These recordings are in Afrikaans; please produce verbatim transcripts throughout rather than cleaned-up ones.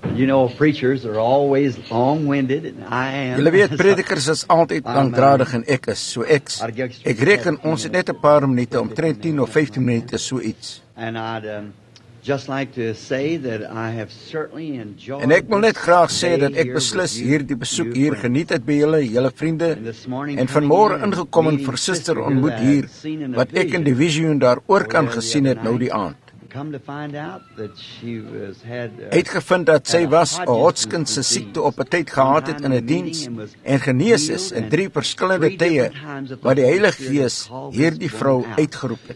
You know, preachers are always long-winded, and I am. Julle weet, predikers is altyd langdradig en ek is, so ek, ek reken ons het net 'n paar minute, omtrent tien of vyftien minute, so iets. And I'd um, just like to say that I have certainly enjoyed. En ek wil net graag sê dat ek beslis hierdie besoek hier geniet het by julle, julle vriende, en vanmôre ingekom en vir suster ontmoet hier, wat ek in die visioen daar oor kan gesien het nou die aand. Come to find out that she was had uh, uitgevind dat sy was 'n Hodgkin se siekte op 'n tyd gehad het in 'n diens en genees is in drie verskillende tye wat die Heilige Gees hierdie vrou uitgeroep het.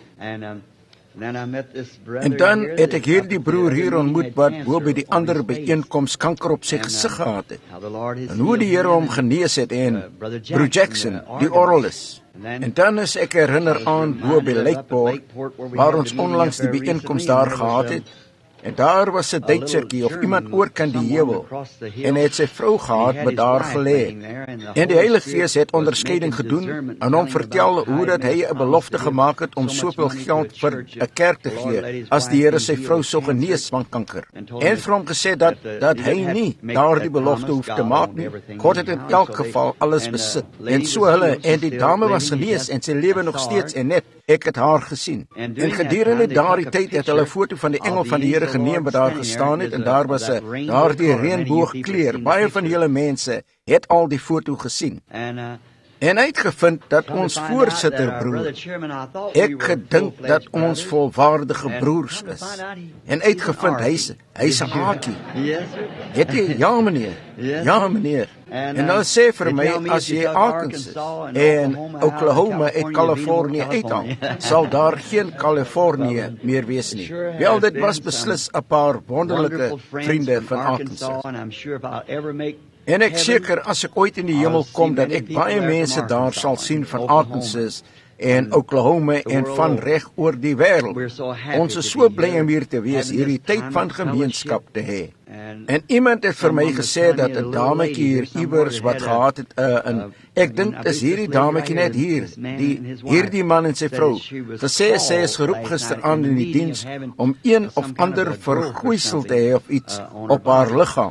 En dan het ek hierdie broer hier ontmoet wat bo by die ander byeenkoms kanker op sy gesig gehad het. En hoe die Here hom genees het en Broer Jackson, die oralis. En dan is ek herinner aan bo by Lakeport, waar ons onlangs die byeenkoms daar gehad het. En daar was 'n Duitsertjie of iemand oor kan die heuwel en hy het sy vrou gehad wat daar gelê. En die Heilige Gees het onderskeiding gedoen en hom vertel hoe dat hy 'n belofte gemaak het om soveel geld vir 'n kerk te gee as die Here sy vrou sou genees van kanker. En vir hom gesê dat dat hy nie daardie belofte hoef te maak nie. God het in elk geval alles besit. En so hulle en die dame was genees en sy lewe nog steeds en net ek het haar gesien. En gedurende daardie tyd het hulle 'n foto van die engel van die Here geneem wat daar gestaan het en daar was 'n daardie reënboogkleur. Baie van julle mense het al die foto gesien. En hy het gevind dat ons voorsitter broer, ek gedink dat ons volwaardige broers is. En uitgevind hy's hy's 'n hakie. Het jy? Ja meneer. Ja meneer. En nou sê vir my, as jy Arkansas en Oklahoma uit Californië uithaal, sal daar geen Californië meer wees nie. Wel, dit was beslis 'n paar wonderlike vriende van Arkansas. En ek seker as ek ooit in die hemel kom, dat ek baie mense daar sal sien van Arkansas en Oklahoma en van reg oor die wêreld. Ons is so bly om hier te wees, hierdie tyd van gemeenskap te hê. En iemand het vir my gesê dat 'n dametjie hier iewers wat gehad het uh, in, ek dink is hierdie dametjie net hier, die hierdie man en sy vrou, gesê sy is geroep gisteraan in die diens om een of ander vergoeisel te hê of iets op haar liggaam.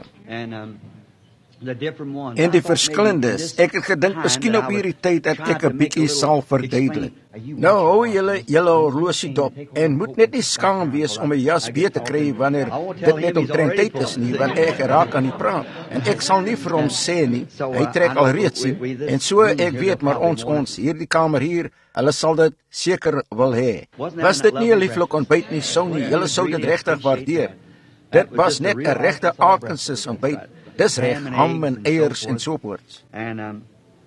En die verskillendes, ek het gedink miskien op hierdie tyd dat ek 'n bietjie sal verduidelik. Nou hou julle julle horlosie dop en moet net nie skaam wees om 'n jas B te kry wanneer dit net omtrent tyd is nie, want ek raak aan die praat. En ek sal nie vir hom sê nie, hy trek al reeds sien. En so ek weet maar ons ons hierdie kamer hier, hulle sal dit seker wil hê. Was dit nie 'n lieflike ontbyt nie, sou nie, julle sou dit regtig waardeer. Dit was net 'n regte Arkansas ontbyt. Dis reg, ham en eiers en so voort. En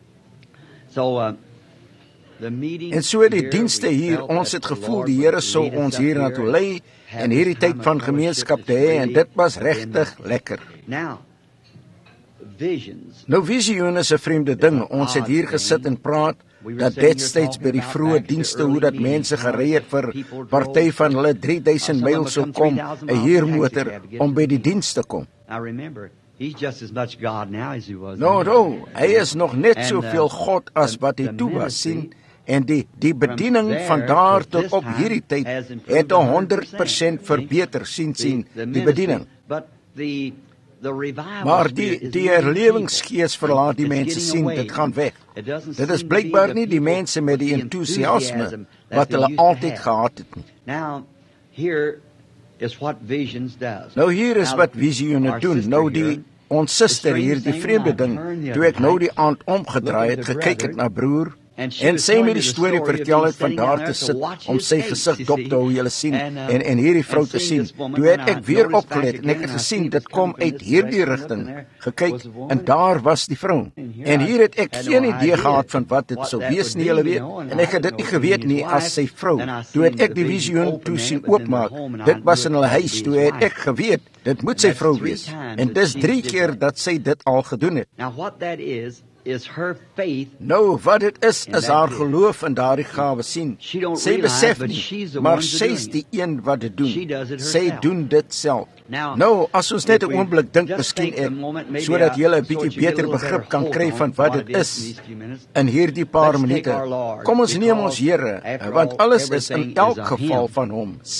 so die dienste hier, ons het gevoel die Here sou ons hier na toe lei en hierdie tyd van gemeenskap te hê en dit was regtig lekker. Nou visioen is 'n vreemde ding. Ons het hier gesit en praat dat destyds by die vroeë dienste hoe dat mense gery het vir party van hulle drie duisend myl sou kom, 'n huurmotor om by die diens te kom. He's just as much God now as he was. No, no, hy is nog net soveel God as wat hy toe was, sien. En die die bediening van daar tot op hierdie tyd het honderd persent verbeter, sien sien, die bediening. Maar die die herlewingsgees verlaat die mense, sien, dit gaan weg. Dit is blykbaar nie die mense met die entoesiasme wat hulle altyd gehad het nie. Now here is what visions does. Nou hier is wat visioene doen. Nou die ons suster hier, die vreemde ding, toe ek nou die aand omgedraai het, gekyk het na broer, en sy my die storie vertel het van daar te sit, om sy gesig dop te hou, julle sien, en, en hierdie vrou te sien. Toe het ek weer opgelet, en ek het gesien, dit kom uit hierdie rigting, gekyk, en daar was die vrou. En hier het ek geen idee gehad van wat dit sou wees nie, julle weet, en ek het dit nie geweet nie as sy vrou. Toe het ek die visioen toe sien oopmaak, dit was in hulle huis, toe het ek geweet, dit moet sy vrou wees. En dis drie keer dat sy dit al gedoen het. Now what that is, is her faith. Nou, wat dit is, is haar geloof in daardie gawe, sien. Sy besef nie, maar sy is die een wat dit doen. Sy doen dit self. Nou, as ons net 'n oomblik dink, miskien ek, sodat julle 'n bietjie beter begrip kan kry van wat dit is in hierdie paar minute. Kom ons neem ons Here, want alles is in elk geval van hom, sien.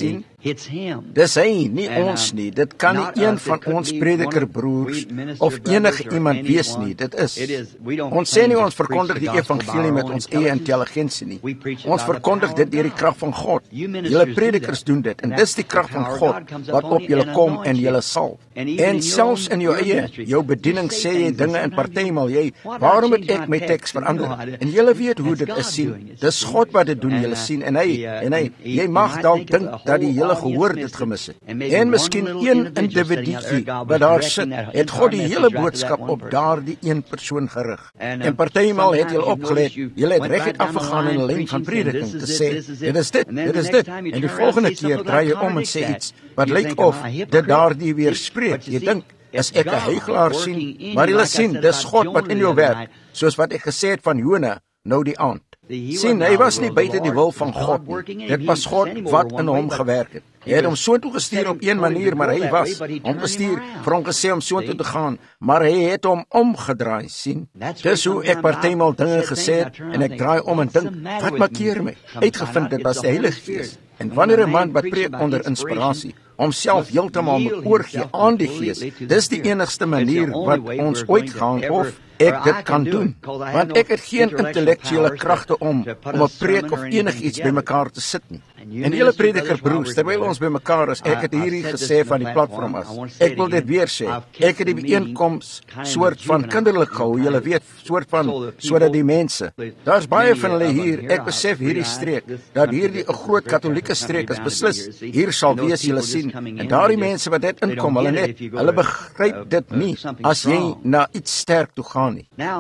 It's him. Dis hy, nie And, ons uh, nie. Dit kan not nie een us. It van couldn't ons be predikerbroers one of we of minister enige brothers or iemand wees anyone. nie. Dit is. It is. We don't Ons sê claim nie to ons verkondig preach die the gospel by evangelie our met own ons eie intelligence. intelligensie nie. We preach it Ons by the verkondig power dit of deur die God. krag van God. You ministers Julle do predikers that. doen dit en And dis die that's krag the van power of God God comes wat upon op you julle and kom anoints en you. julle sal. And even En in your selfs own- in jou your eie, ministry, jou you bediening say sê jy things dinge and en sometimes you- partymal jy, Why do I waarom het change ek my my text? teks You verander? know how to- En julle weet hoe That's dit God is sien. doing it. Dis God wat dit doen, And, julle uh, sien en hy the, uh, en hy, he- jy he mag might dalk think it's dink a dat die whole hele audience gehoor dit missed it. gemis het. And maybe En one miskien little een individual sitting out there, individuutjie God was wat daar directing sit, that het God die entire hele message right to boodskap that one op person. daardie een persoon gerig. And, uh, En partymal het sometimes julle you opgelet, notice you julle het went reguit right down the afgegaan in 'n line lyn van preaching, saying, prediking "This te is sê, it, this is it." dit is dit, And then dit the is next dit. time you En die turn around and volgende say keer something draai jy that om en sê contradicts iets that. wat You lyk think, of "Am I a dit hypocrite?" daardie weerspreek. But you Jy see, dink as it's ek 'n God hygelaar working sien, in maar you, julle like I sien, said dis about God wat Jonah in the jou other werk, night. soos wat ek gesê het van Jona nou die aand. He Sien, wasn't hy out was of nie the will of buite the die Lord. wil It van was God God working nie. in him. Dit He was God sent him over wat one in way, hom but gewerk het. he Hy het hom was soontoe gestuur setting- op een told him manier, to maar go hy that was way, but he hom turned gestuur him around. vir hom gesê om soontoe See? te gaan, maar hy het hom omgedraai, sien. That's Dis why hoe ek sometimes partymal I've dinge said gesê things, I het turn en around ek and draai think, om en "What's the dink, matter wat with makkeer me?" my? Come to Uitgevind find out dit it's was the die Holy Heilige Spirit. Gees. En And wanneer when 'n a man man wat preaches preek about onder inspiration, inspirasie, homself must heeltemal yield moet oorgee himself aan die completely Gees, to the dis die Spirit. enigste It's the manier only wat way ons we're going ooit to gaan ever- of or ek I dit can kan do doen, it, 'cause I have want no ek het geen intellectual intellektuele powers kragte to- om to put om a 'n preek sermon of or anything enigiets together. bymekaar te sit nie. And you En julle ministers, prediker brothers, while broers, we're terwyl together, ons bymekaar is, ek I- het I've hierdie said this gesê in van the die platform. platform I want as. to say Ek it wil dit again. weer sê. I've kept Ek het die the meeting bijeenkoms kind of soort van juvenile, kinderlik you gehou, know, julle kind of- weet, soort van so the sodat die people- mense. Daar's baie many van hulle of them hier. here, Ek I besef hierdie realize streek this dat country, hierdie 'n this is groot a very katholieke Catholic streek is country beslis. down here, see. Hier sal And those wees julle people just sien. coming En in, daardie they mense wat dit they inkom, don't hulle get it net, if you go hulle to, begryp uh, dit uh, nie something as jy strong. na iets sterk toe gaan nie. Now,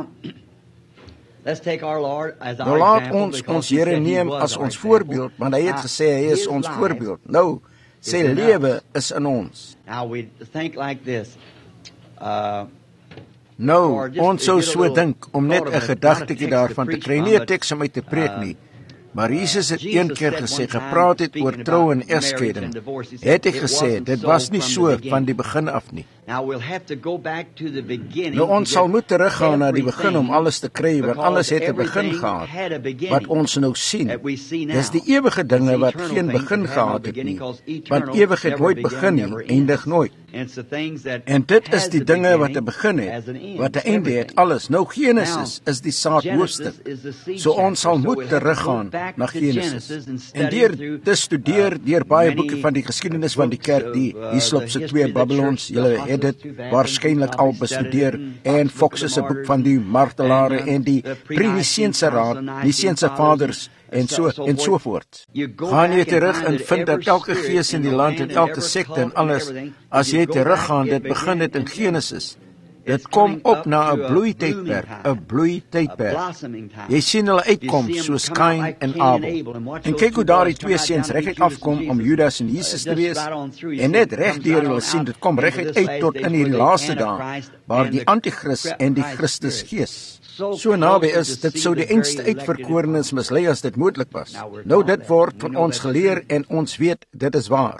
let's take our Lord as Nou our laat example, ons because ons he Here said he neem was as our ons example. voorbeeld, want hy het Now, gesê hy is his ons life voorbeeld. Nou, sy is enough. lewe is in ons. Now we think like this. Uh, Nou, Or just ons to sou get a so little dink om net thought 'n of it, not a gedagtetjie text daarvan to te preach kry, from, nie 'n but, teks om uit te preek uh, nie. Maar Jesus het Jesus een keer said gesê, one time, gepraat het oor speaking trou en about marriage egskeiding. and divorce, he said, Het hy "It gesê, wasn't dit so was nie from so the van die beginning." begin af nie. Now we'll have to go back to the beginning. Nou ons to sal get moet teruggaan na die begin om everything, alles te kry, want because alles het 'n begin everything gehad. had a beginning Wat ons nou sien, that we see now. dis die ewige dinge It's wat eternal geen things begin that have no gehad het beginning, nie. 'cause eternal Want ewigheid never nooit began, begin nie, never eindig ends. nooit. And it's the things that En dit has is die the dinge wat 'n beginning begin het, as an end, wat 'n einde het, everything. alles. Nou Genesis Now, is die saadhoofstuk. Genesis is the seed So ons sal chapter, so moet we'll have to teruggaan go back na to Genesis. Genesis and En study deur through, te studeer uh, deur baie many boeke van die geskiedenis van die books kerk, die of, uh, Hislop the se history twee of the Babylons, church, julle the het dit Apostles' Two waarskynlik al Babylons, you bestudeer, probably studied it, en and Fox Fox se book of boek the van die martelare Martyrs, en die the pre-Niceense raad, Niceense vaders en so en so voort. Gaan jy terug en vind dat elke gees in die land en elke sekte en alles, as jy teruggaan, dit begin dit in Genesis. Dit kom op na 'n bloeitydperk, 'n bloeitydperk. Jy sien hulle uitkom soos Kain en Abel. En kyk hoe daardie twee seuns reguit afkom om Judas en Jesus te wees. En net reg deur hulle sien dit kom reguit uit tot in hierdie laaste dae waar die Antichrist en die Christus gees so naby is, dit sou die einste uitverkorenes mislei as dit moontlik was. Nou dit word van ons geleer en ons weet dit is waar.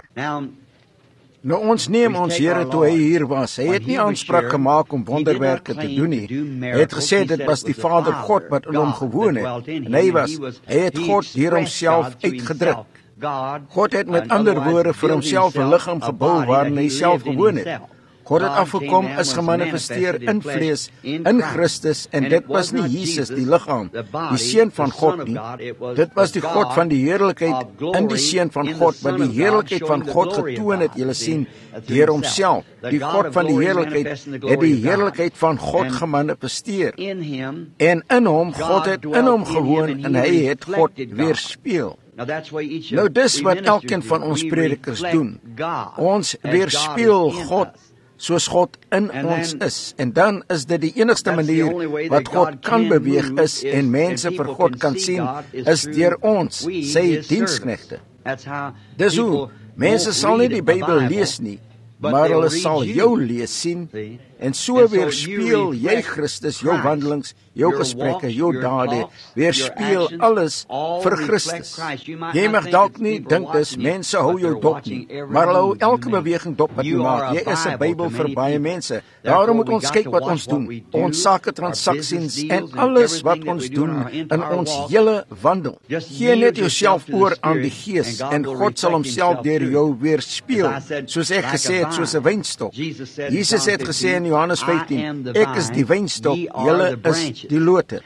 Nou ons neem ons Here toe hy hier was. Hy het nie aanspraak gemaak om wonderwerke te doen nie. Hy het gesê dit was die Vader God wat in hom gewoon het. En hy was, hy het God deur homself uitgedruk. God het met ander woorde vir homself 'n liggaam gebou waarin hy self gewoon het. God het afgekom, is gemanifesteer in vlees, in Christus, en dit was nie Jesus, die liggaam, die Seun van God nie. Dit was die God van die heerlikheid in die Seun van God, wat die heerlikheid van God getoon het, julle sien, deur homself. Die God van die heerlikheid het die heerlikheid van God gemanifesteer. En in hom, God het in hom gewoon, en hy het God weerspieël. Nou dis wat elkeen van ons predikers doen. Ons weerspieël God soos God in ons is. En dan is dit die enigste manier wat God kan beweeg is en mense vir God kan sien, is deur ons, sy diensknegte. Dis hoe, mense sal nie die Bybel lees nie, maar hulle sal jou lees sien, en so weerspieël jy Christus, jou wandelings, jou gesprekke, jou dade, weerspieël alles vir Christus. Jy mag dalk nie dink dis mense hou jou dop nie, maar hulle hou elke beweging dop wat jy maak. Jy is 'n Bybel vir baie mense. Daarom moet ons kyk wat ons doen, ons sake, transaksies en alles wat ons doen in ons hele wandel. Gee net jouself oor aan die Gees en God sal homself deur jou weerspieël, soos ek gesê het, soos 'n wynstok. Jesus het gesê in Johannes vyftien, ek is die wynstok, julle is die lote.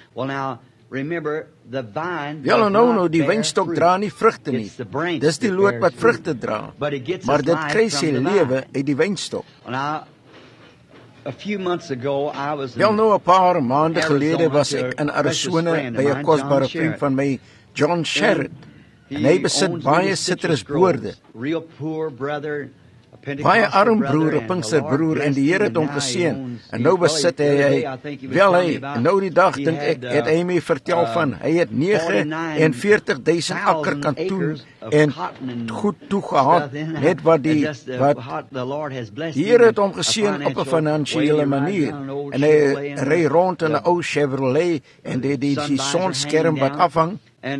Julle nou nou, die wynstok dra nie vrugte nie. Dis die loot wat vrugte dra. Maar dit kry sy lewe uit die wynstok. Wel nou, 'n paar maande gelede was ek in Arizona by 'n kosbare vriend van my, John Sherrod. En hy besit baie sitrusboorde. Baie arm broer, 'n Pinksterbroer, en die Here het hom geseën. En nou besit hy, hy wel hy, nou die dag dink ek, het hy my vertel van, hy het negenenveertig duisend akker kantoen en goed toegehad, net wat die, wat die Here het hom geseën op 'n finansiële manier. En hy ry rond in 'n ou Chevrolet, en die, die, die sonskerm wat afhang.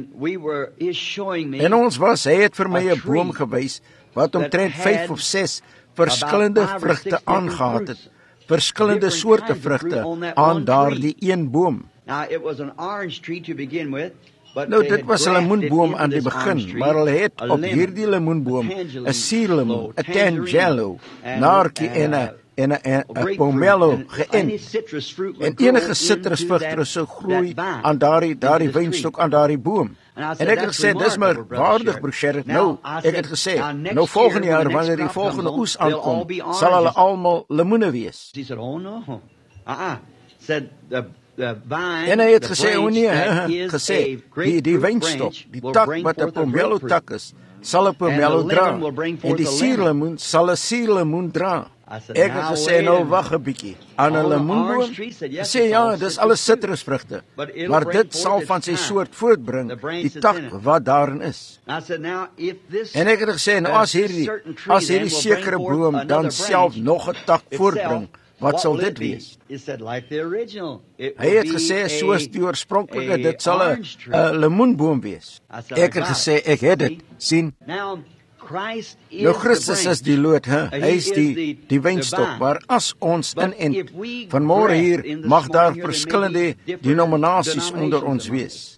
En ons was, hy het vir my 'n boom gewys, wat omtrent vyf of ses verskillende vrugte aangehad het, verskillende soorte vrugte aan daardie een boom. Nou, dit was 'n lemoenboom aan die begin, maar hulle het op hierdie lemoenboom 'n suurlemoen, 'n tangelo, naartjie en 'n en 'n 'n pomelo geënt. En enige sitrusvrugte sou groei aan daardie daardie wynstok, aan daardie boom. En ek het gesê, dis maar waardig, broer Sherrod. Nou, ek het gesê, nou volgende jaar, wanneer die volgende oes aankom, sal hulle almal lemoene wees. En hy het gesê, o nee, gesê, die, die wynstok, die tak wat 'n pomelo tak is, sal 'n pomelo dra, en die suurlemoen sal 'n suurlemoen dra. Ek het gesê, nou wag 'n bietjie, aan 'n lemoenboom, sê ja, dis alles sitrusvrugte, maar dit sal van sy soort voortbring, die tak wat daarin is. En ek het gesê, nou as hierdie, as hierdie sekere boom dan self nog 'n tak voortbring, wat sal dit wees? Hy het gesê, soos die oorspronklike, dit sal 'n lemoenboom wees. Ek het gesê, ek het dit, sien. Nou, Christus is die loot, he? Hy is die, die wynstok, maar as ons in en vanmôre hier, mag daar verskillende denominasies onder ons wees.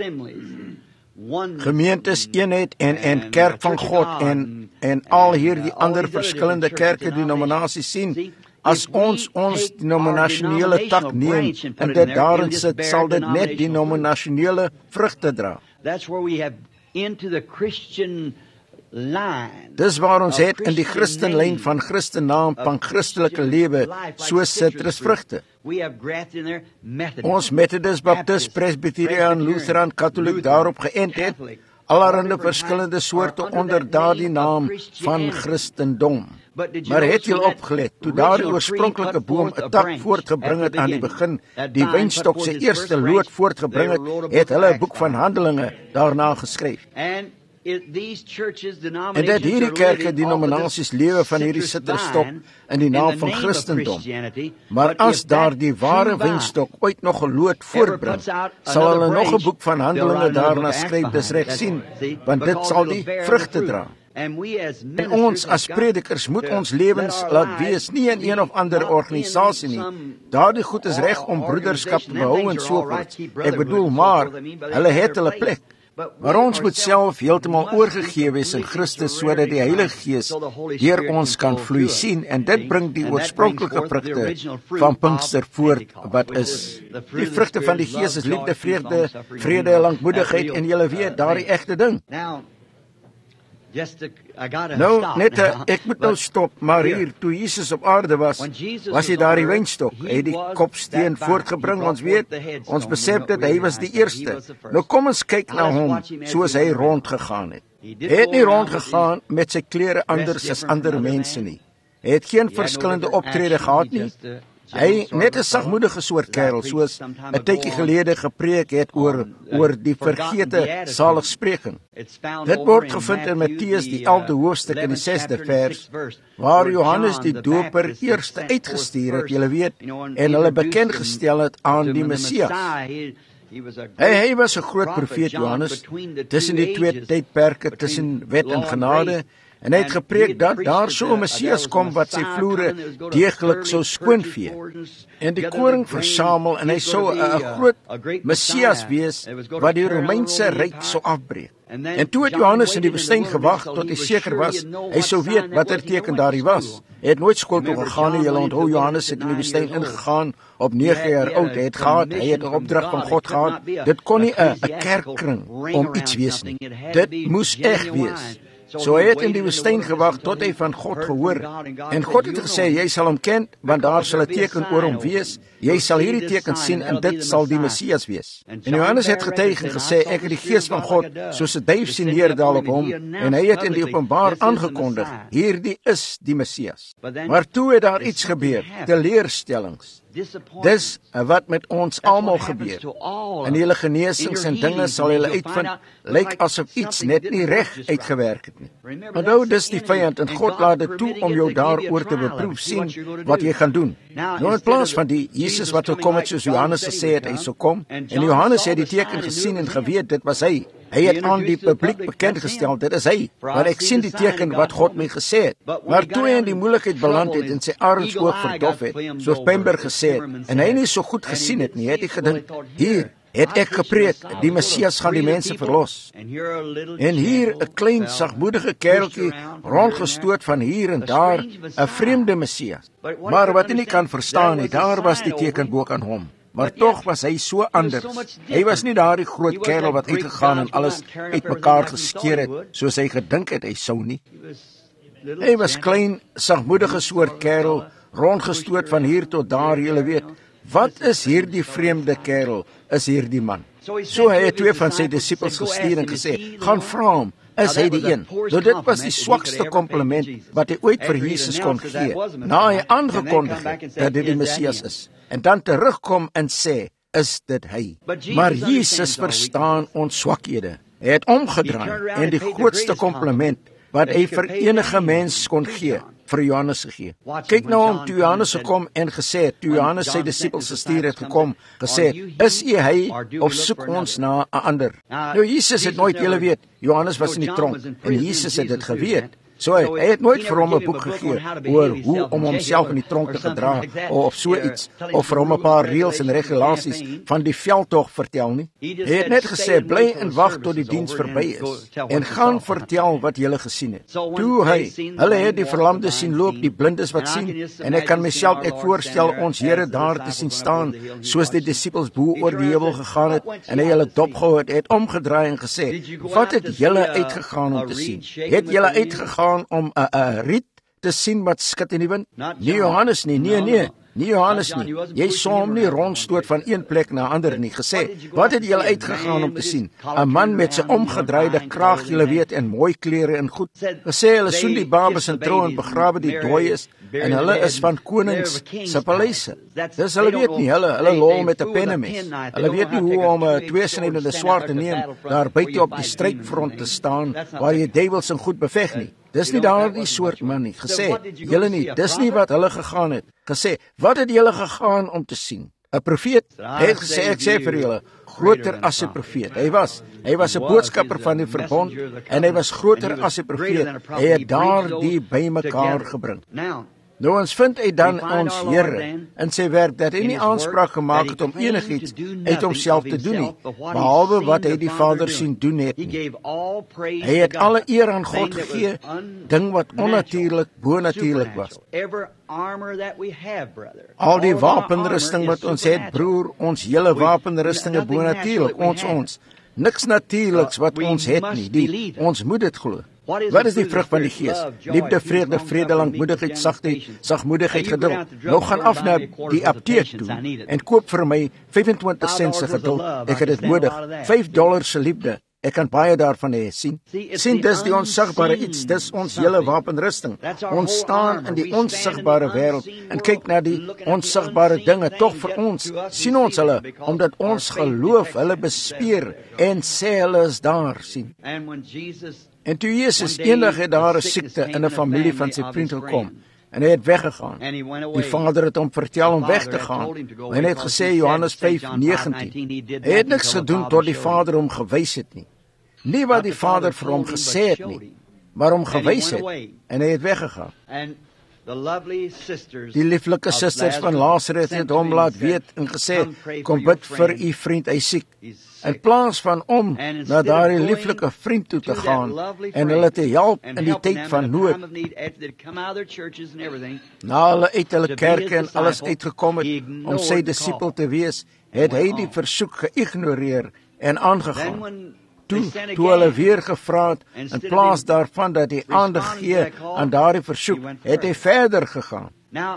Gemeentes, eenheid en, en kerk van God en, en al hierdie ander verskillende kerke, denominasies sien, as ons ons denominasionele tak neem en dit daarin sit, sal dit net denominasionele vrugte dra. Dis waar ons het in die Christenlyn van Christennaam, van Christelike lewe, soos sitrusvrugte. Ons Methodist, Baptist, Presbyterian, Lutheran, Katholiek daarop geënt het, allerhande verskillende soorte onder daardie naam van Christendom. Maar het jy opgelet, toe daar die oorspronklike boom 'n tak voortgebring het aan die begin, die wynstok se eerste loot voortgebring het, het hulle 'n boek van Handelinge daarna geskryf. En dat hierdie kerke, denominasies lewe van hierdie sitrusstok in die naam van Christendom. Maar as daar die ware wynstok ooit nog 'n loot voortbring, sal hulle nog 'n boek van Handelinge daarna skryf, dis reg sien, want dit sal die vrugte dra. En ons as predikers moet ons lewens laat wees, nie in een of ander organisasie nie. Daardie goed is reg om broederskap te behou en so voort. Ek bedoel maar, hulle het hulle plek. Maar ons moet self heeltemal oorgegee wees in Christus, sodat die Heilige Gees deur ons kan vloei sien, en dit bring die oorspronklike vrugte van Pinkster voort, wat is. Die vrugte van die Gees is liefde, vreugde, vrede, lankmoedigheid, en julle weet, daardie egte ding. Nou, net, uh, ek moet nou stop, maar hier, toe Jesus op aarde was, was hy daar die wynstok, hy het die kopsteen voortgebring, ons weet, ons besef dit, hy was die eerste. Nou kom ons kyk na hom, soos hy rondgegaan het. Hy het nie rondgegaan met sy klere anders as ander mense nie. Hy het geen verskillende optrede gehad nie. Hy net 'n sagmoedige soort kerel, soos 'n tydjie gelede gepreek het oor oor die vergete saligspreking. Dit word gevind in Matteus die elfde hoofstuk in die sesde vers, waar Johannes die Doper eers uitgestuur het, julle weet, en hulle bekend gestel het aan die Messias. Hy, hy was 'n groot profeet, Johannes, tussen die twee tydperke, tussen wet en genade, en hy het gepreek dat daar so 'n Messias kom wat sy vloere deeglik sou skoonvee, en die koring versamel, en hy sou 'n groot Messias wees wat die Romeinse ryk sou afbreek. En toe het Johannes in die woestyn gewag tot hy seker was, hy sou weet watter teken daar was. Hy het nooit skool toe gegaan nie, julle onthou Johannes het in die woestyn ingegaan op nege jaar oud, hy het gehad, hy het 'n opdrag van God gehad. Dit kon nie 'n 'n kerkkring om iets wees nie. Dit moes eg wees. So hy het in die woestyn gewag tot hy van God gehoor. En God het gesê, jy sal hom ken, want daar sal 'n teken oor hom wees. Jy sal hierdie teken sien en dit sal die Messias wees. En Johannes het getuig en gesê, ek het die gees van God soos 'n duif sien neerdal op hom, en hy het in die openbaar aangekondig, hierdie is die Messias. Maar toe het daar iets gebeur, teleurstellings. Dis wat met ons almal gebeur. In julle genesings en dinge sal julle uitvind, lyk asof iets net nie reg uitgewerk het nie. Onthou, dis die vyand, en God laat dit toe om jou daaroor te beproef, sien wat jy gaan doen. Nou in plaas van die Jesus wat gekom het soos Johannes gesê het, hy sou kom, en Johannes het die teken gesien en geweet, dit was hy. Hy het aan die publiek bekend gestel, dit is hy, want ek sien die teken wat God my gesê het. Maar toe hy in die moeilikheid beland het en sy arendsoog verdof het, soos Pember gesê het, en hy nie so goed gesien het nie, het hy gedink, hier het ek gepreek, die Messias gaan die mense verlos. En hier 'n klein sagmoedige kereltjie rondgestoot van hier en daar, 'n vreemde Messias. Maar wat hy nie kan verstaan nie, daar was die teken bo aan hom. Maar tog was hy so anders. Hy was nie daardie groot kerel wat uitgegaan en alles uitmekaar geskeur het, soos hy gedink het hy sou nie. Hy was klein, sagmoedige soort kerel, rondgestoot van hier tot daar, julle weet. Wat is hierdie vreemde kerel, is hierdie man? So hy het twee van sy disippels gestuur en gesê, gaan vra hom, is hy die een? Nou dit was die swakste compliment wat hy ooit vir Jesus kon gee, na hy aangekondig het dat dit die Messias is. En dan terugkom en sê, is dit hy? Maar Jesus verstaan ons swakhede. Hy het omgedraai en die grootste compliment wat hy vir enige mens kon gee, vir Johannes gegee. Kyk nou om toe Johannes gekom en gesê het, toe Johannes sy disippels gestuur het gekom, gesê, is u hy of soek ons na 'n ander? Nou Jesus het nooit, julle weet, Johannes was in die tronk en Jesus het dit geweet. So hy, hy het nooit vir hom 'n boek gegee oor hoe om homself in die tronk te gedra of so iets, of vir hom 'n paar reëls en regulasies van die veldtog vertel nie. Hy het net gesê, bly en wag tot die diens verby is en gaan vertel wat julle gesien het. Toe hy, hulle het die verlamde sien loop, die blindes wat sien, en ek kan myself ek voorstel ons Here daar te sien staan, soos die disippels bo oor die heuwel gegaan het, en hy hulle dopgehou het, het omgedraai en gesê, wat het julle uitgegaan om te sien? Het julle uitgegaan om 'n 'n riet te sien wat skud in die wind? Nie Johannes nie, nee nee, nie Johannes nie. Jy sou hom nie rondstoot van een plek na 'n ander nie. Gesê, wat het julle uitgegaan om te sien? 'n Man met sy omgedraaide kraag, julle weet, en mooi klere en goed. Gesê, hulle soen die babas en trou en begrawe die dooies, en hulle is van konings se paleise. Dis hulle weet nie, hulle hulle lol met 'n pennemes. Hulle weet nie hoe om 'n tweesnydende swaard te neem, daar buite op die strydfront te staan, waar jy duiwels en goed beveg nie. Dis nie daardie soort man nie. Gesê, julle nie, dis nie wat hulle gegaan het. Gesê, wat het julle gegaan om te sien? 'n Profeet? Hy het gesê, ek sê vir julle, groter as 'n profeet. Hy was, hy was 'n boodskapper van die verbond, en hy was groter as 'n profeet. Hy het daardie bymekaar gebring. Nou ons vind hy dan ons Here in sy werk dat hy nie aanspraak gemaak het om enigiets uit homself te doen nie, behalwe wat hy die Vader sien doen het nie. Hy het alle eer aan God gegee, ding wat onnatuurlik, bonatuurlik was. Al die wapenrusting wat ons het, broer, ons hele wapenrustinge bonatuurlik, ons ons. Niks natuurliks wat ons het nie, die, ons moet dit glo. Wat is die vrug van die Gees? Liefde, vrede, vrede, lankmoedigheid, sagtheid, sagmoedigheid, geduld. Nou gaan af na die apteek toe en koop vir my vyf en twintig sent se geduld. Ek het dit nodig. vyf dollar se liefde. Ek kan baie daarvan hê, sien. Sien, dis die onsigbare iets, dis ons hele wapenrusting. Ons staan in die onsigbare wêreld en kyk na die onsigbare dinge. Tog vir ons sien ons hulle, omdat ons geloof hulle bespeer en sê hulle is daar, sien. En toe Jesus eendag het daar 'n siekte in 'n familie van sy vriend gekom, en hy het weggegaan. Die vader het hom vertel om weg te gaan. En hy het gesê, Johannes vyf negentien, hy het niks gedoen tot die vader hom gewys het nie. Nie wat die vader vir hom gesê het nie, maar hom gewys het, en hy het weggegaan. Die lieflike susters van Lazarus het hom laat weet en gesê, kom bid vir u vriend, hy siek. In plaas van om na daardie lieflike vriend toe te gaan en hulle te help in die tyd van nood, na hulle uit hulle kerke en alles uitgekom het om sy disipel te wees, het hy die versoek geïgnoreer en aangegaan. Toe, toe hulle weer gevra het, in plaas daarvan dat hy aandag gee aan daardie versoek, het hy verder gegaan.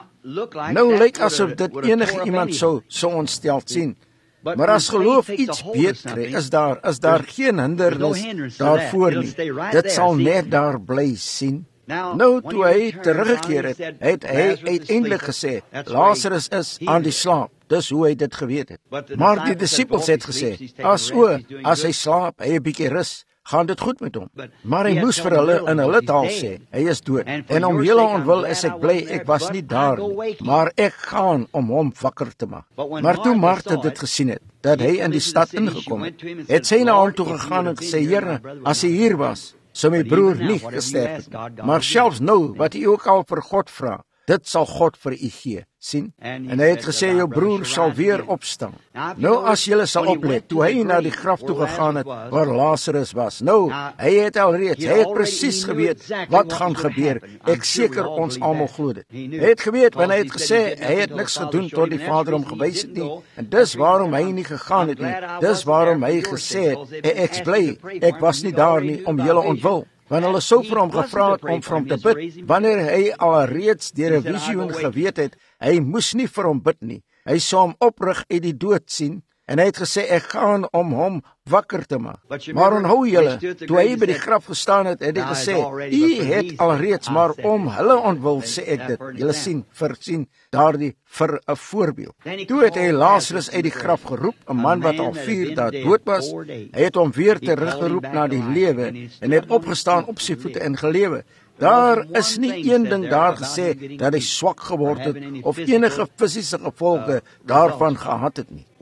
Nou lyk asof dit enige iemand sou so ontsteld sien. Maar as geloof iets beter is daar, is daar geen hindernis daarvoor nie. Dit sal net daar bly, sien. Nou, toe hy teruggekeer het, het hy uiteindelik gesê, Lazarus is aan die slaap. Dis hoe hy dit geweet het. Maar die disippels het gesê, as o, as hy slaap, hy 'n bietjie rus, gaan dit goed met hom. Maar hy moes vir hulle in hulle taal sê, hy is dood. En om julle ontwil is ek bly, ek was nie daar nie, maar ek gaan om hom wakker te maak. Maar toe Martha dit gesien het, dat hy in die stad ingekom het, het sy na hom toe gegaan en gesê, Here, as hy hier was, sou my broer nie gesterf het. Maar selfs nou, wat u ook al vir God vra, dit sal God vir u gee, sien? En hy het gesê, jou broer sal weer opstaan. Nou, as julle sal oplet, toe hy na die graf toe gegaan het, waar Lazarus was, nou, hy het al reeds, hy het presies geweet, wat gaan gebeur, ek seker ons almal glo dit. Hy het geweet, want hy het gesê, hy het niks gedoen tot die vader hom gewys het nie, en dis waarom hy nie gegaan het nie, dis waarom hy gesê het, ek bly, ek was nie daar nie, om julle ontwil. Want hulle sou vir hom gevra het om vir hom te bid, wanneer hy al reeds deur 'n visioen geweet het, hy moes nie vir hom bid nie. Hy sou hom oprig uit die dood sien, en hy het gesê, ek gaan om hom wakker te maak. Maar onthou julle, toe hy by die graf gestaan het, het hy gesê, u het al reeds, maar om hulle ontwil sê ek dit. Julle sien, versien, daardie vir 'n voorbeeld. Toe het hy Lazarus uit die graf geroep, 'n man wat al vier dae dood was. Hy het hom weer teruggeroep na die lewe, en het opgestaan op sy voete en gelewe. Daar is nie een ding daar gesê dat hy swak geword het, of enige fisiese gevolge daarvan gehad het nie.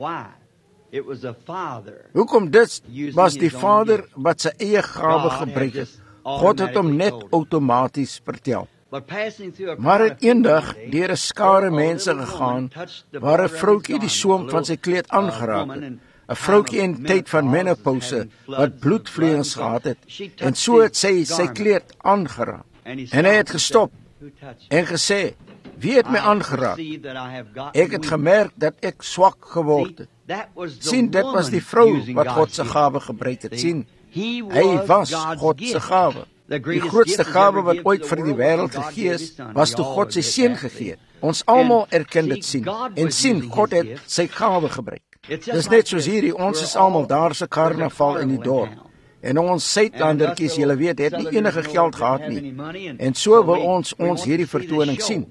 Hoekom dit was die Vader wat sy eie gawe gebruik het. God het hom net outomaties vertel. Maar het eendag deur 'n skare mense gegaan, waar 'n vroutjie die soem van sy kleed aangeraak het. 'n Vroutjie in tyd van menopouse, wat bloedvloeiings gehad het, en so het sy sy kleed aangeraak. En hy het gestop, en gesê, wie het my aangeraak? Ek het gemerk dat ek swak geword het. Sien, dit was die vrou wat God se gawe gebruik het. Sien, hy was God se gawe. Die grootste gawe wat ooit vir die wêreld gegee is, was toe God sy seun gegee het. Ons almal erken dit, sien, en sien, God het sy gawe gebruik. Dis net soos hierdie, ons is almal daar se karnaval in die dorp. En ons Suidlandertjies, julle weet, het nie enige geld gehad nie. En so wil ons ons hierdie vertoning sien.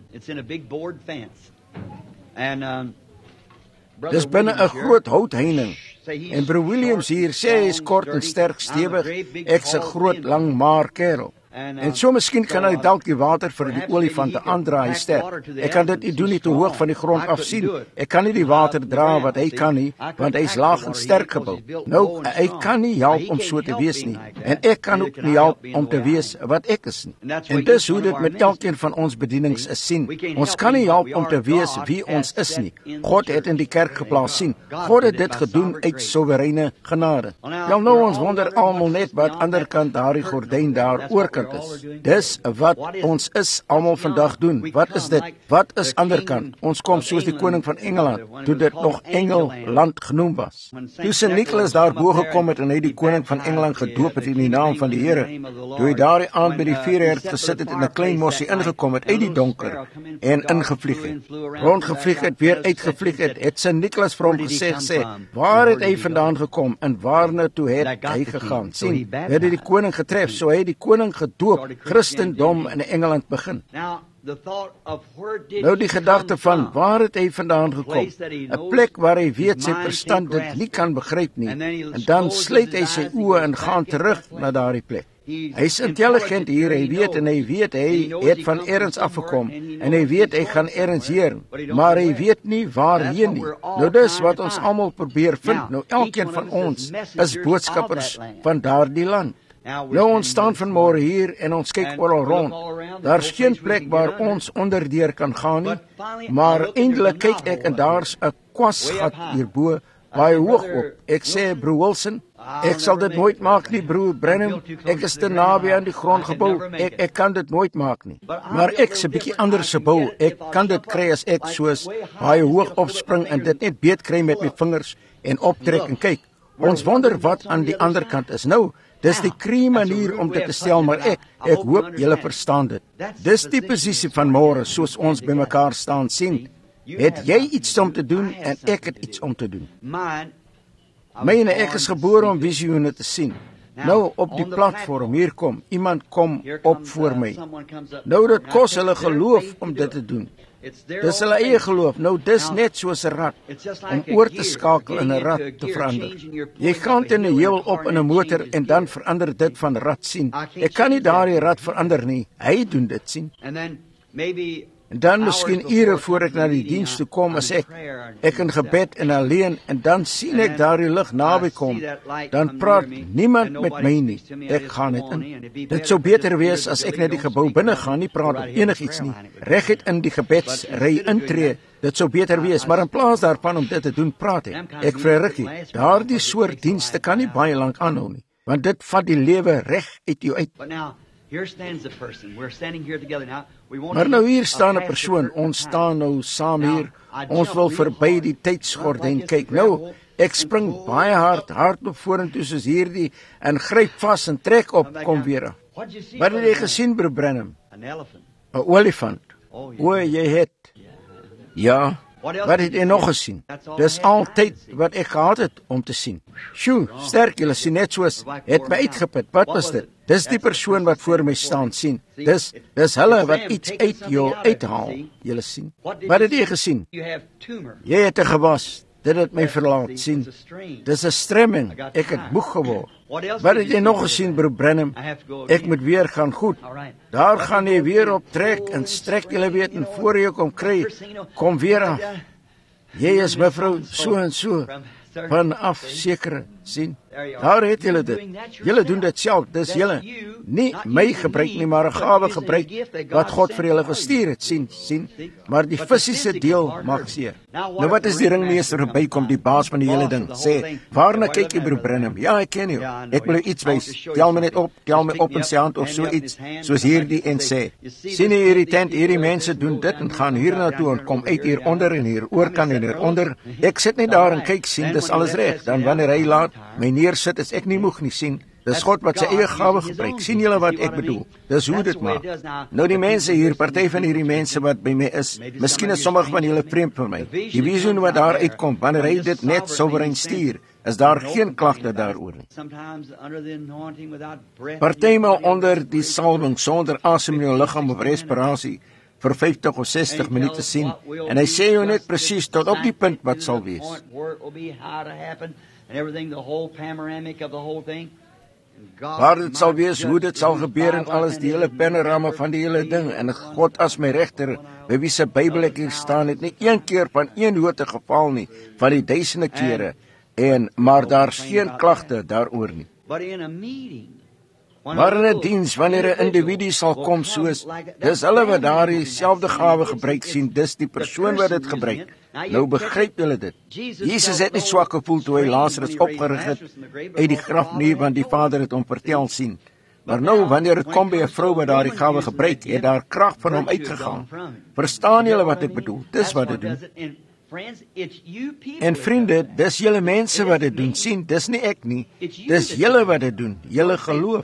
Dis binne 'n groot houtheining. En Broer Williams hier sê hy is kort en sterk stewig, ek's 'n groot lang maar kerel. En so miskien kan hy dalk die water vir die olifante aandraai sterk. Ek kan dit nie doen nie te hoog van die grond af sien. Ek kan nie die water dra wat hy kan nie, want hy's laag en sterk gebou. Nou, hy kan nie help om so te wees nie. En ek kan ook nie help om te wees wat ek is nie. En dis hoe dit met elkeen van ons bedienings is, sien. Ons kan nie help om te wees wie ons is nie. God het in die kerk geplaas, sien. God het dit gedoen uit soewereine genade. Wel nou, ons wonder almal net wat ander kant daardie gordyn daar oor onderkant is. Dis wat ons is almal vandag doen. Wat is dit? Wat is anderkant? Ons kom soos die koning van Engeland, toe dit nog Engeland genoem was. Toe Sint Nicholas daar bo gekom het en hy die koning van Engeland gedoop het in die naam van die Here, toe hy daardie aand by die vuurherd gesit het en 'n klein mossie ingekom het uit die donker en ingevlieg het, rondgevlieg het, weer uitgevlieg het, het Sint Nicholas vir hom gesê, sê, waar het hy vandaan gekom en waarna toe het hy gegaan? Sien, het hy die koning getref, so hy het die koning gedoop, Christendom in Engeland begin. Nou die gedagte van, waar het hy vandaan gekom? 'n Plek waar hy weet sy verstand dit nie kan begryp nie, en dan sluit hy sy oë en gaan terug na daardie plek. Hy is intelligent hier, hy weet en hy weet hy het van ergens afgekom en hy weet hy gaan ergens heen, maar hy weet nie waarheen nie. Nou dis wat ons almal probeer vind. Nou elkeen van ons is boodskappers van daardie land. Nou ons staan vanmôre hier en ons kyk oral rond. Daar's geen plek waar ons onderdeur kan gaan nie, maar eindelik kyk ek en daar's 'n kwasgat hierbo, baie hoog op. Ek sê, broer Wilson, ek sal dit nooit maak nie, broer Branham. Ek is te naby aan die grond gebou. Ek ek kan dit nooit maak nie. Maar ek se bietjie anders gebou. Ek kan dit kry as ek soos baie hoog opspring en dit net beet kry met my vingers en optrek en kyk. Ons wonder wat aan die ander kant is. Nou, dis die kree manier om dit te stel, maar ek ek hoop julle verstaan dit. Dis die posisie van môre soos ons bymekaar staan. Sien, het jy iets om te doen en ek het iets om te doen. Myne, ek is gebore om visioene te sien. Nou op die platform, hier kom, iemand kom op voor my. Nou dit kos hulle geloof om dit te doen. Dis hulle eie geloof. Nou dis net soos 'n rat, om oor te skakel in 'n rat te verander. Jy gaan in 'n heuwel op in 'n motor en dan verander dit van rat sien. Ek kan nie daardie rat verander nie. Hy doen dit sien. En dan miskien ure voor ek na die diens toe kom, as ek ek in gebed en alleen, en dan sien ek daardie lig naby kom, dan praat niemand met my nie. Ek gaan net in. Dit sou beter wees as ek net die gebou binne gaan, nie praat op enigiets nie. Reguit in die gebedsry intree. Dit sou beter wees, maar in plaas daarvan om dit te doen, praat ek. Ek vra rukkie. Daardie soort dienste kan nie baie lank aanhou nie, want dit vat die lewe reg uit jou uit. Maar nou hier staan 'n persoon, ons staan nou saam hier, ons wil verby die tydsgordyn kyk. Nou, ek spring baie hard, hardop vorentoe soos hierdie, en gryp vas en trek op, kom weer. Wat het jy gesien, broer Branham? 'n Olifant. O, jy het. Ja. Wat het jy nog gesien? Dis altyd wat ek gehad het om te sien. Sjoe, sterk, julle sien net soos, het my uitgeput. Wat was dit? Dis die persoon wat voor my staan, sien. Dis, dis hulle wat iets uit jou uithaal, julle sien. Wat het jy gesien? Jy het 'n gewas, dit het my verlaat, sien. Dis 'n stremming, ek het moeg geword. Wat het jy nog gesien, broer Branham? Ek moet weer gaan, goed. Daar gaan jy weer op trek en strek julle weet en voor jy kom kry, kom weer af. Jy is mevrou so en so, vanaf sekere, sien. Daar het julle dit. Julle doen dit self, dis julle. Nie my gebruik nie, maar 'n gawe gebruik wat God vir julle gestuur het, sien, sien. Maar die fisiese deel maak seer. Nou wat is die ringmeester verbykom, die baas van die hele ding, sê, waarna kyk jy, broer Branham? Ja, ek ken jou. Ek wil jou iets wys. Tel my net op, tel my op in sy hand of so iets, soos hierdie en sê, sien jy hierdie tent, hierdie mense doen dit en gaan hier na toe en kom uit hier onder en hier oor kan en hier onder. Ek sit net daar en kyk, sien, dis alles reg. Dan wanneer hy laat my neersit, is ek nie moeg nie, sien. Dis God wat sy eie gawe gebruik. Sien julle wat ek bedoel? Dis hoe dit maak. Nou die mense hier, party van hierdie mense wat by my is, miskien is sommige van julle vreemd vir my. Die visioen wat daar uitkom, wanneer hy dit net soewerein stuur, is daar geen klagte daaroor nie. Partymal onder die salwing, sonder asem in jou liggaam of respirasie, vir vyftig of sestig minute sien, en hy sê jou net presies tot op die punt wat sal wees. Waar dit sal wees, hoe dit sal gebeur en alles, die hele panorama van die hele ding, en God as my regter, by wie se Bybel ek hier staan, het nie een keer van een hoete geval nie, van die duisende kere, en, maar daar is geen klagte daaroor nie. Maar in 'n diens, wanneer 'n individu sal kom soos, dis hulle wat daar dieselfde gawe gebruik, sien, dis die persoon wat dit gebruik. Nou begryp julle dit. Jesus het nie swak gevoel toe hy Lazarus opgerig het uit die graf nie, want die Vader het hom vertel, sien. Maar nou, wanneer het kom by 'n vrou wat daardie gawe gebruik, het daar krag van hom uitgegaan. Verstaan julle wat ek bedoel? Dis wat dit doen. En vriende, dis julle mense wat dit doen. Sien, dis nie ek nie. Dis julle wat dit doen. Julle geloof.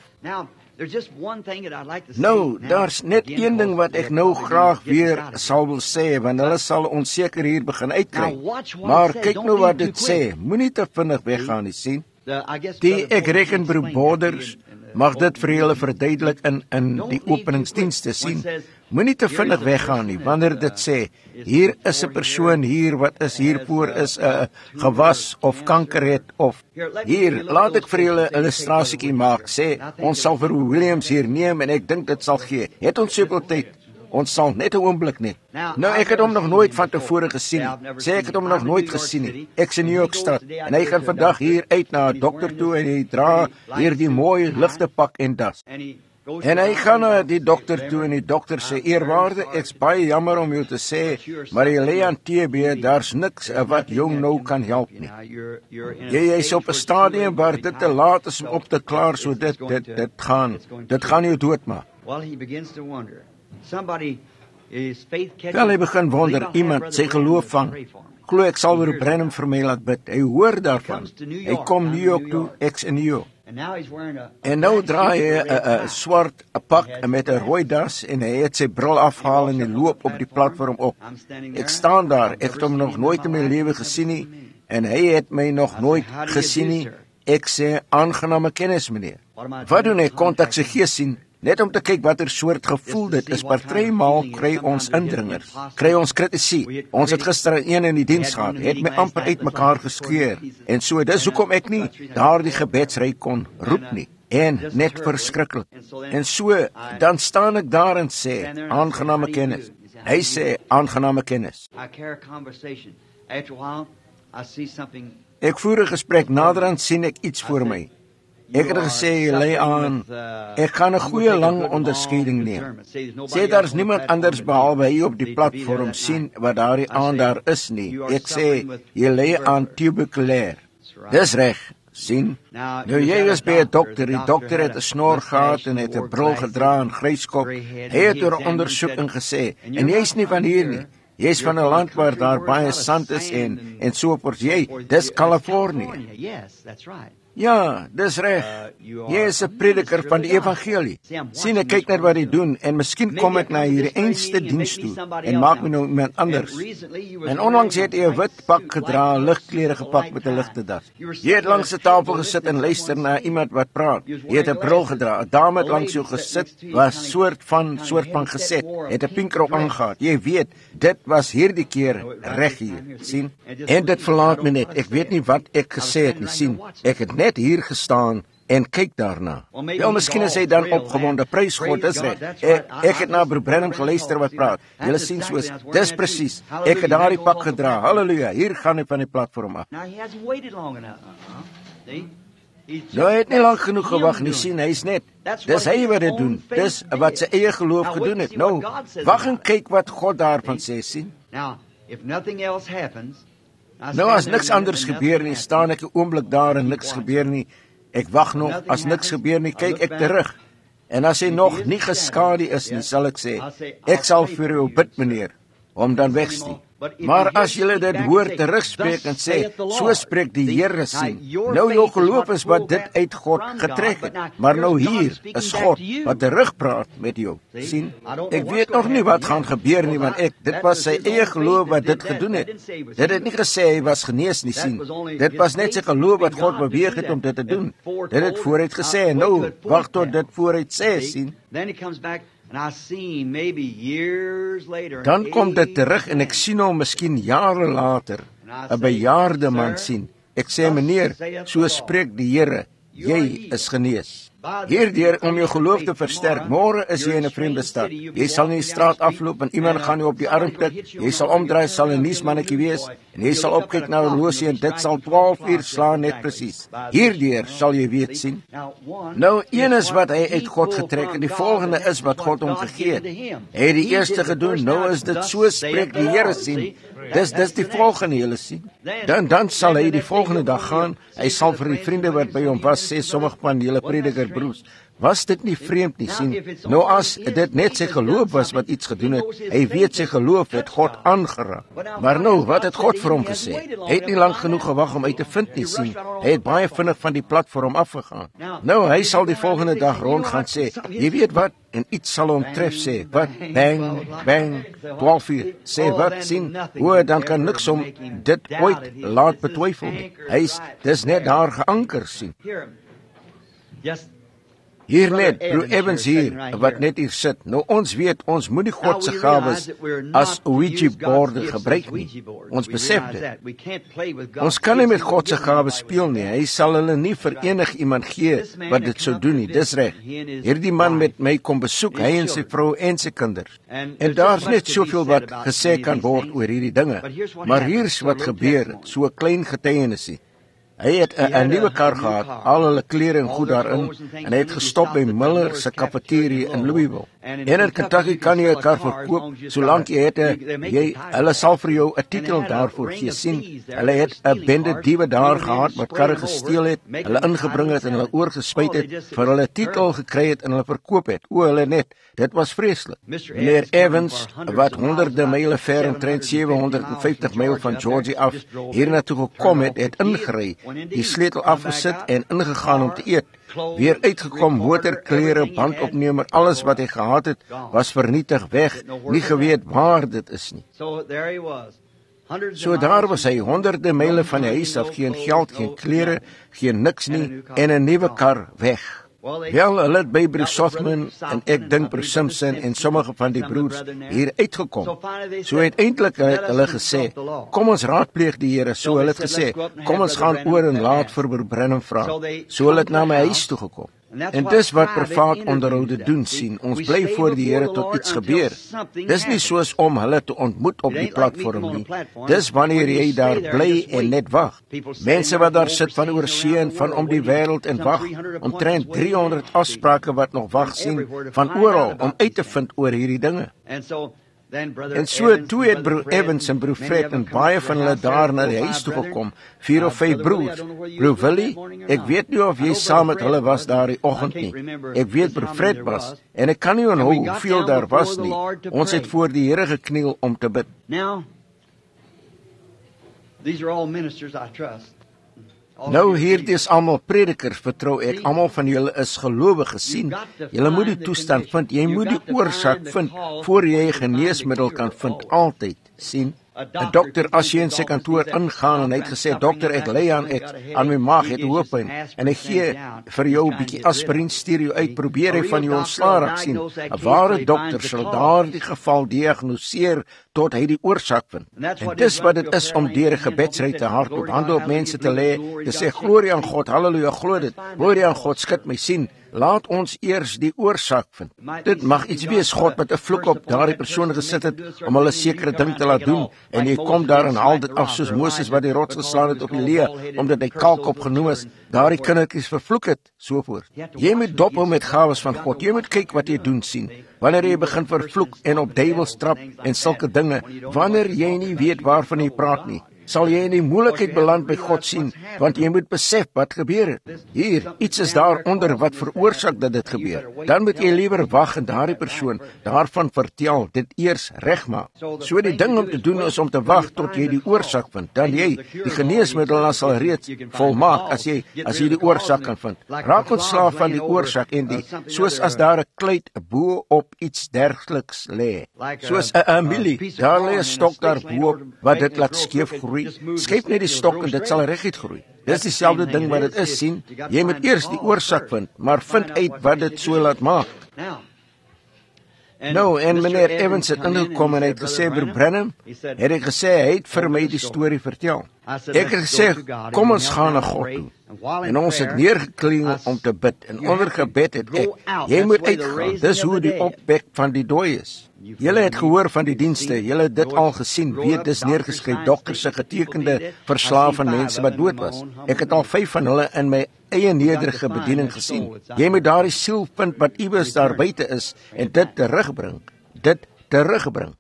Nou, daar's net een ding wat ek nou graag weer sal wil sê, want hulle sal onseker hier begin uitkry. Maar kyk nou wat dit sê. Moenie te vinnig weggaan nie, sien? Die ek reken broer Borders mag dit vir julle verduidelik in in die openingsdienste sien. Moenie te vinnig weggaan nie wanneer dit sê hier is 'n persoon hier wat is hiervoor is 'n gewas of kanker het of hier laat ek vir julle 'n illustrasietjie maak. Sê ons sal vir Williams hier neem en ek dink dit sal gee. Het ons soveel tyd? Ons sal net 'n oomblik net. Nou ek het hom nog nooit van tevore gesien nie. Sê ek het hom nog nooit gesien nie. Ek's in New York stad en hy gaan vandag hier uit na 'n dokter toe en hy dra hier die mooi ligte pak en das. En hy gaan na die dokter toe en die dokter sê eerwaarde, ek's baie jammer om jou te sê, maar jy lê aan T B, daar's niks wat jou nou kan help nie. Jy is op 'n stadium waar dit te laat is om op te klaar, so dit dit dit gaan dit gaan jou doodmaak. Wel, hy begin wonder, iemand sy geloof vang. Glo ek sal weer Branham vir my laat bid. Hy hoor daarvan. Hy kom New York toe, ek's in New York. En nou draai hy 'n swart 'n pak met 'n rooi das en hy het sy bril afhaal en hy loop op die platform op. Ek staan daar, ek het hom nog nooit in my lewe gesien nie en hy het my nog nooit gesien nie. Ek sê aangename kennis meneer. Wat doen ek? Kontak sy gees sien. Net om te kyk watter soort gevoel dit is. Partymaal kry ons indringers, kry ons kritisie. Ons het gister een in die diens gehad, het my amper uitmekaar geskeur. En so, dis hoekom ek nie daardie gebedsry kon roep nie. En net verskriklik. En so, dan staan ek daar en sê, aangename kennis. Hy sê, aangename kennis. Ek voer 'n gesprek, naderhand sien ek iets voor my. Ek het gesê, lei aan, ek gaan 'n goeie lang onderskeiding neem. Sê daar's niemand anders behalwe hy op die platform sien wat daardie aan daar is nie. Ek sê, jy lei aan tuberculêr. Dis reg, sien. Nou jy is by 'n dokter, die dokter het 'n snor gehad en het 'n bril gedra en gryskop. Hy het oor 'n ondersoeking gesê, en jy's nie van hier nie. Jy's van 'n land waar daar baie sand is en, en so voort. Jy, dis Kalifornië. Ja, dis reg. Jy is 'n prediker van die evangelie. Sien, ek kyk net wat hy doen en miskien kom ek na hierdie einste diens toe en maak my nou iemand anders. En onlangs het hy 'n wit pak gedra, ligklere gepak met 'n ligte das. Jy het langs 'n tafel gesit en luister na iemand wat praat. Jy het 'n bril gedra. 'n Dame het langs jou gesit, was soort van soort van geset, het 'n pinkrok aangetree. Jy weet, dit was hierdie keer reg hier, sien? En dit verlaat my net. Ek weet nie wat ek gesê het nie, sien? Ek het net hier gestaan en kyk daarna. Wel, miskien is hy dan opgewonde. Prys God, dis reg. Ek, ek het na broer Branham geluister wat praat. Julle sien soos, dis presies. Ek het daardie pak gedra. Halleluja, hier gaan hy van die platform af. Nou, hy het nie lang genoeg gewag nie, sien, hy is net. Dis hy wat dit doen. Dis wat sy eie geloof gedoen het. Nou, wag en kyk wat God daarvan sê, sien. Nou, as niks anders gebeur nie, staan ek 'n oomblik daar en niks gebeur nie. Ek wag nog, as niks gebeur nie, kyk ek terug. En as hy nog nie geskade is nie, sal ek sê, ek sal vir jou bid, meneer, om dan wegstuur. Maar as julle dit hoor terugspreek en sê, so spreek die Here, sien. Nou jou geloof is wat dit uit God getrek het. Maar nou hier is God wat terugpraat met jou, sien. Ek weet nog nie wat gaan gebeur nie, want ek, dit was sy eie geloof wat dit gedoen het. Dit het nie gesê hy was genees nie, sien. Dit was net sy geloof wat God beweeg het om dit te doen. Dit het vooruit gesê, en nou, wacht tot dit vooruit sê, sien. Dan kom dit terug en ek sien hom miskien jare later, 'n bejaarde man sien. Ek sê, meneer, so spreek die Here, jy is genees. Hierdeur om jou geloof te versterk. Môre is jy in 'n vreemde stad. Jy sal nie die straat afloop en iemand gaan jou op die arm tik. Jy sal omdraai, sal 'n nuusmannetjie wees en jy sal opkyk na 'n horlosie en dit sal twaalf uur slaan net presies. Hierdeur sal jy weet, sien. Nou, een is wat hy uit God getrek en die volgende is wat God hom gegee het. Hy het die eerste gedoen, nou is dit so spreek die Here, sien. Dis dis die volgende, julle sien. Dan dan sal hy die volgende dag gaan. Hy sal vir die vriende wat by hom was sê, sommige van julle prediker broers, Was dit nie vreemd nie, sien? Nou as dit net sy geloof was wat iets gedoen het, hy weet sy geloof het God aangeraak. Maar nou, wat het God vir hom gesê? Hy het nie lang genoeg gewag om uit te vind nie, sien? Hy het baie vinnig van die platform afgegaan. Nou, hy sal die volgende dag rond gaan sê, jy weet wat? En iets sal hom tref, sê, wat? Bang, bang, twaalf uur, sê wat, sien? O, dan kan niks om dit ooit laat betwyfel nie. Hy is, dis net daar geanker, sien? Hier net, broer Evans hier, wat net hier sit. Nou ons weet, ons moet nie God se gawes as Ouija-borde gebruik nie. Ons besef dit. Ons kan nie met God se gawes speel nie. Hy sal hulle nie vir enig iemand gee wat dit sou doen nie. Dis reg. Hierdie man met my kom besoek, hy en sy vrou en sy kinders. En daar's net soveel wat gesê kan word oor hierdie dinge. Maar hier's wat gebeur, so 'n klein getuienisie. Hy het 'n nuwe kar gehad, al hulle klere en goed daarin, en hy het gestop by Miller se kafeteria in Louisville. En in Kentucky kan jy 'n kar verkoop, solank jy het 'n jy hulle sal vir jou 'n titel daarvoor gee, sien. Hulle het 'n bende diewe daar gehad wat karre gesteel het, hulle ingebring het en hulle oorgespuit het, vir hulle titel gekry het en hulle verkoop het. O, hulle net, dit was vreeslik. Meneer Evans, wat honderde myle ver omtrent sewe honderd vyftig myl van Georgia af hiernatoe gekom het, het ingery, die sleutel afgesit en ingegaan om te eet. Weer uitgekom, motor, klere, bandopnemer, alles wat hy gehad het, was vernietig weg, nie geweet waar dit is nie. So daar was hy, honderde myle van die huis af, geen geld, geen klere, geen niks nie, en 'n nuwe kar weg. Wel, hulle het by broer Sothman en ek dink broer Simpson en sommige van die broers hier uitgekom. So het eintlik hulle gesê, kom ons raadpleeg die Here. So hulle het gesê, kom ons gaan oor en laat vir broer Branham vra. So hulle het na my huis toe gekom. En dis wat privaat onderhoude doen, sien. Ons bly voor die Here tot iets gebeur. Dis nie soos om hulle te ontmoet op die platform nie. Dis wanneer jy daar bly en net wag. Mense wat daar sit van oor see en van om die wêreld en wag, omtrent driehonderd afsprake wat nog wag, sien, van oral om uit te vind oor hierdie dinge. En so toe het broer Evans en broer Fred en baie van hulle daar na die huis toe gekom, vier of vyf broers. Broer Willie, ek weet nie of jy saam met hulle was daar die oggend nie. Ek weet broer Fred was, en ek kan nie onthou hoeveel daar was nie. Ons het voor die Here gekniel om te bid. Nou hierdie is almal predikers, vertrou ek, almal van julle is gelowiges, sien. Julle moet die toestand vind, jy moet die oorsaak vind, voor jy 'n geneesmiddel kan vind, altyd, sien. 'n Dokter, as jy in sy kantoor ingaan en hy het gesê, dokter, ek ly aan ek aan my maag het hoofpyn en hy gee vir jou 'n bietjie aspirien, stuur jou uit, probeer hy van jou ontslaa raak, sien. 'n Ware dokter sal daardie geval diagnoseer tot hy die oorsaak vind. En dis wat dit is om deur 'n gebedsry te hardop, hande op mense te lê, te sê glorie aan God, haleluja, glo dit. Glorie aan God, skud my, sien. Laat ons eers die oorsaak vind. Dit mag iets wees, God met 'n vloek op daardie persoon gesit het om hulle sekere ding te laat doen, en jy kom daar en haal dit af soos Moses wat die rots geslaan het op Elia, omdat hy kalk opgenoem is, daardie kindertjies vervloek het, so voort. Jy moet dophou met gawes van God, jy moet kyk wat jy doen, sien. Wanneer jy begin vervloek en op duiwels trap en sulke dinge, wanneer jy nie weet waarvan jy praat nie, sal jy in die moeilikheid beland by God, sien, want jy moet besef wat gebeur het. Hier, iets is daaronder wat veroorsaak dat dit gebeur. Dan moet jy liewer wag en daardie persoon daarvan vertel, dit eers regmaak. So die ding om te doen is om te wag tot jy die oorsaak vind. Dan jy, die geneesmiddel dan sal reeds volmaak as jy as jy die oorsaak kan vind. Raak ontslaaf van die oorsaak en die, soos as daar 'n kluit bo op iets dergeliks lê. Soos 'n mielie, daar lê 'n stok daar bo wat dit laat skeef groei. Skep net die stok en dit sal reguit groei. Dis dieselfde ding wat dit is, sien. Jy moet eers die oorsaak vind, maar vind uit wat dit so laat maak. Nou, en meneer Evans het ingekom en hy het gesê, broer Branham, het hy gesê, hy het vir my die storie vertel. Ek het gesê, kom ons gaan na God toe. En ons het neergeklingel om te bid, en onder gebed het ek, jy moet uitgaan, dis hoe die opwek van die dooi is. Julle het gehoor van die dienste, julle het dit al gesien, weet dis neergeskryf, dokters se getekende verslae van mense wat dood was. Ek het al vyf van hulle in my eie nederige bediening gesien. Jy moet daardie siel vind wat iewers daar buite is, en dit terugbring, dit terugbring.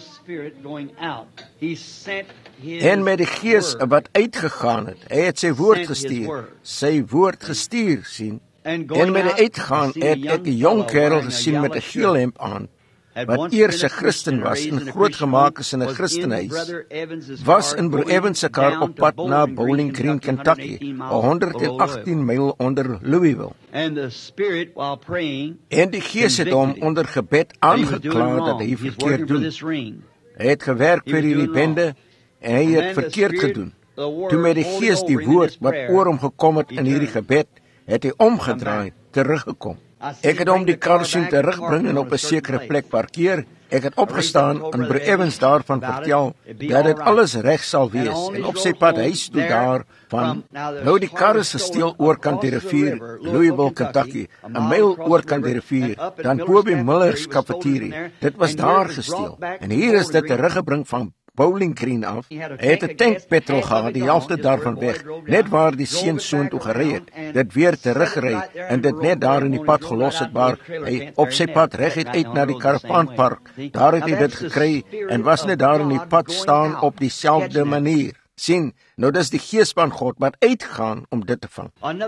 En met die gees wat uitgegaan het, hy het sy woord gestuur, sy woord gestuur, sien. En met die uitgaan het ek 'n jong kerel gesien met 'n geel hemp aan, wat eers 'n Christen was en grootgemaak is in 'n Christenhuis, was in Broer Evans se kar op pad na Bowling Green, Kentucky, honderd agttien myl onder Louisville. En die Gees het hom onder gebed aangekla dat hy verkeerd doen. Hy het gewerk vir hierdie bende en hy het verkeerd gedoen. Toe met die Gees die woord wat oor hom gekom het in hierdie gebed, het hy omgedraai, teruggekom. Ek het hom die kar sien terugbring en op 'n sekere plek parkeer. Ek het opgestaan en Broer Evans daarvan vertel dat dit alles reg sal wees. En op sy pad huis toe daar van, nou die kar is gesteel oorkant die rivier, Louisville, Kentucky, 'n myl oorkant die rivier, dan Bobby Miller's cafeterie. Dit was daar gesteel. En hier is dit teruggebring van Bowling Green af. Hy het 'n tank petrol gehad, die helfte daarvan weg, net waar die seun soontoe gery het, dit weer teruggery en dit net daar in die pad gelos het waar hy op sy pad reguit uit na die karavaanpark. Daar het hy dit gekry en was net daar in die pad staan op dieselfde manier. Sien, nou dis die Gees van God wat uitgaan om dit te vang.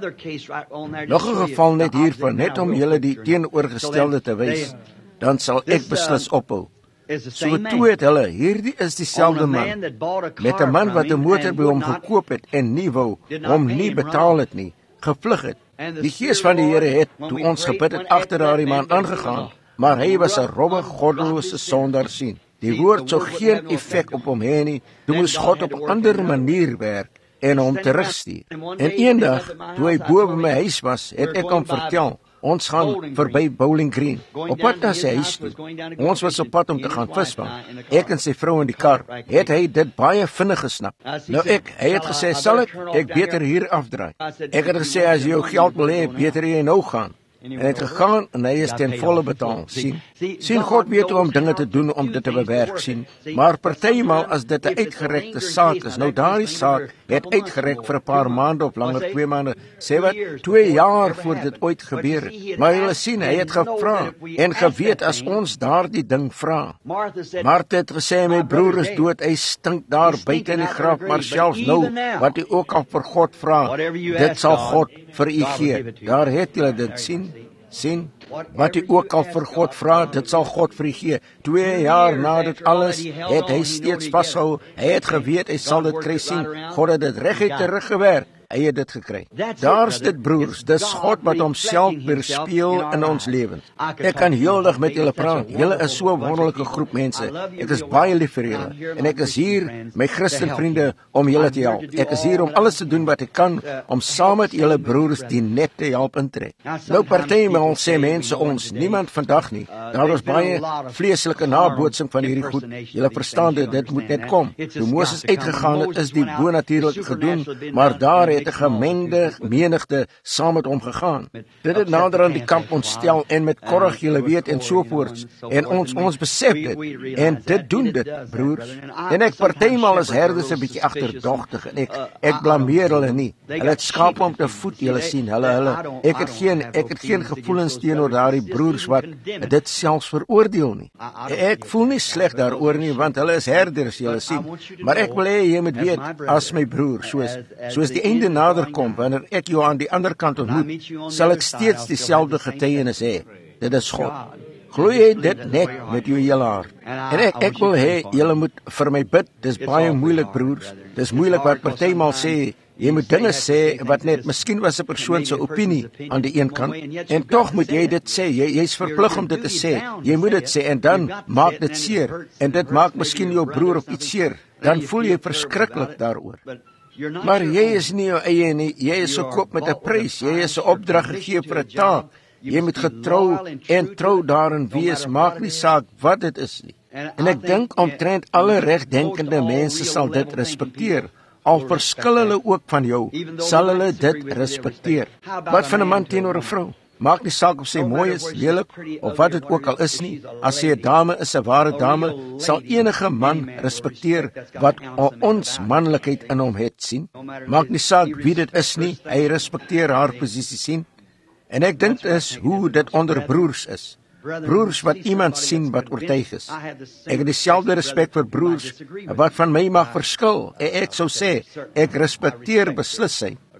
Nog 'n geval net hiervan, net om julle die teenoorgestelde te wys, dan sal ek beslis ophou. So toe het hulle, hierdie is dieselfde man, met 'n man wat 'n motor by hom gekoop het en nie wou, hom nie betaal het nie, gevlug het. Die Gees van die Here het, toe ons gebid het, agter daardie man aangegaan, maar hy was 'n robbe, goddelose sondaar sien. Die woord sou geen effek op hom hê nie, toe moes God op 'n ander manier werk en hom terugstuur. En eendag, toe hy bo by my huis was, het ek hom vertel, ons gaan verby Bowling Green, op pad na sy huis toe. Ons was op pad om te gaan visvang. Ek en sy vrou in die kar, het hy dit baie vinnig gesnap. Nou ek, hy het gesê, sal ek, ek beter hier afdraai. Ek het gesê, as jy jou geld wil hê, beter jy nou gaan. En hy het gegaan en hy is ten volle betaal, sien. Sien, God weet hoe om dinge te doen om dit te bewerk, sien. Maar partymal as dit 'n uitgerekte saak is, nou daardie saak het uitgerek vir 'n paar maande of langer, twee maande, sê wat, twee jaar voor dit ooit gebeur het. Maar julle sien, hy het gevra en geweet as ons daardie ding vra. Martha het gesê, my broer is dood, hy stink daar buite in die graf, maar selfs nou, wat hy ook al vir God vra, dit sal God vir u gee. Daar het julle dit, sien. Sien, wat u ook al vir God vra, dit sal God vir u gee. Twee jaar na dit alles, het hy steeds vashou, hy het geweet, hy sal dit kry, sien. God het dit reguit teruggewerk, hy het dit gekry. Daar's dit, broers, dis God wat homself weerspieël in ons lewens. Ek kan heeldag met julle praat, julle is so 'n wonderlike groep mense, ek is baie lief vir julle, en ek is hier, my Christen vriende, om julle te help. Ek is hier om alles te doen wat ek kan, om saam met julle broers die net te help intrek. Nou partymal sê mense ons, niemand vandag nie, daar is baie vleeslike nabootsing van hierdie goed, julle verstaan dit, dit moet net kom. Toe Moses uitgegaan het, is die bonatuurlik gedoen, maar daar het 'n gemengde menigte saam met hom gegaan. Dit het nader aan die kamp ontstel en met korrig, julle weet, en sovoorts. En ons ons besef dit. En dit doen dit, broers. En ek partymal is herders 'n bietjie agterdogtig en ek ek blameer hulle nie. Hulle het skaap om te voed, julle sien, hulle hulle. Ek het geen ek het geen gevoelens teenoor daardie broers wat dit selfs veroordeel nie. Ek voel nie sleg daaroor nie, want hulle is herders, julle sien. Maar ek wil hê jy moet weet, as my broer, soos soos die einde nader kom, wanneer ek jou aan die ander kant ontmoet, sal ek steeds dieselfde getuienis hê. Dit is God. Glo jy dit net met jou hele hart. En ek, ek wil hê, julle moet vir my bid, dis baie moeilik, broers. Dis moeilik wat partymal sê, jy moet dinge sê wat net, miskien was 'n persoon se opinie aan die een kant, en tog moet jy dit sê, jy jy's verplig om dit te sê, jy moet dit sê, en dan maak dit seer, en dit maak miskien jou broer of iets seer, dan voel jy verskriklik daaroor. Maar jy is nie jou eie nie, jy is gekoop met 'n prys, jy is 'n opdrag gegee vir 'n taak, jy moet getrou en trou daarin wees, maak nie saak wat dit is nie. En ek dink omtrent alle regdenkende mense sal dit respekteer, al verskil hulle ook van jou, sal hulle dit respekteer. Wat van 'n man teenoor 'n vrou? Maak nie saak of sy mooi is, lelik, of wat dit ook al is nie, as sy 'n dame is, 'n ware dame, sal enige man respekteer wat ons manlikheid in hom het, sien. Maak nie saak wie dit is nie, hy respekteer haar posisie, sien. En ek dink is hoe dit onder broers is. Broers wat iemand sien wat oortuig is. Ek het dieselfde respek vir broers wat van my mag verskil. Ek sou sê, ek respekteer beslis sy.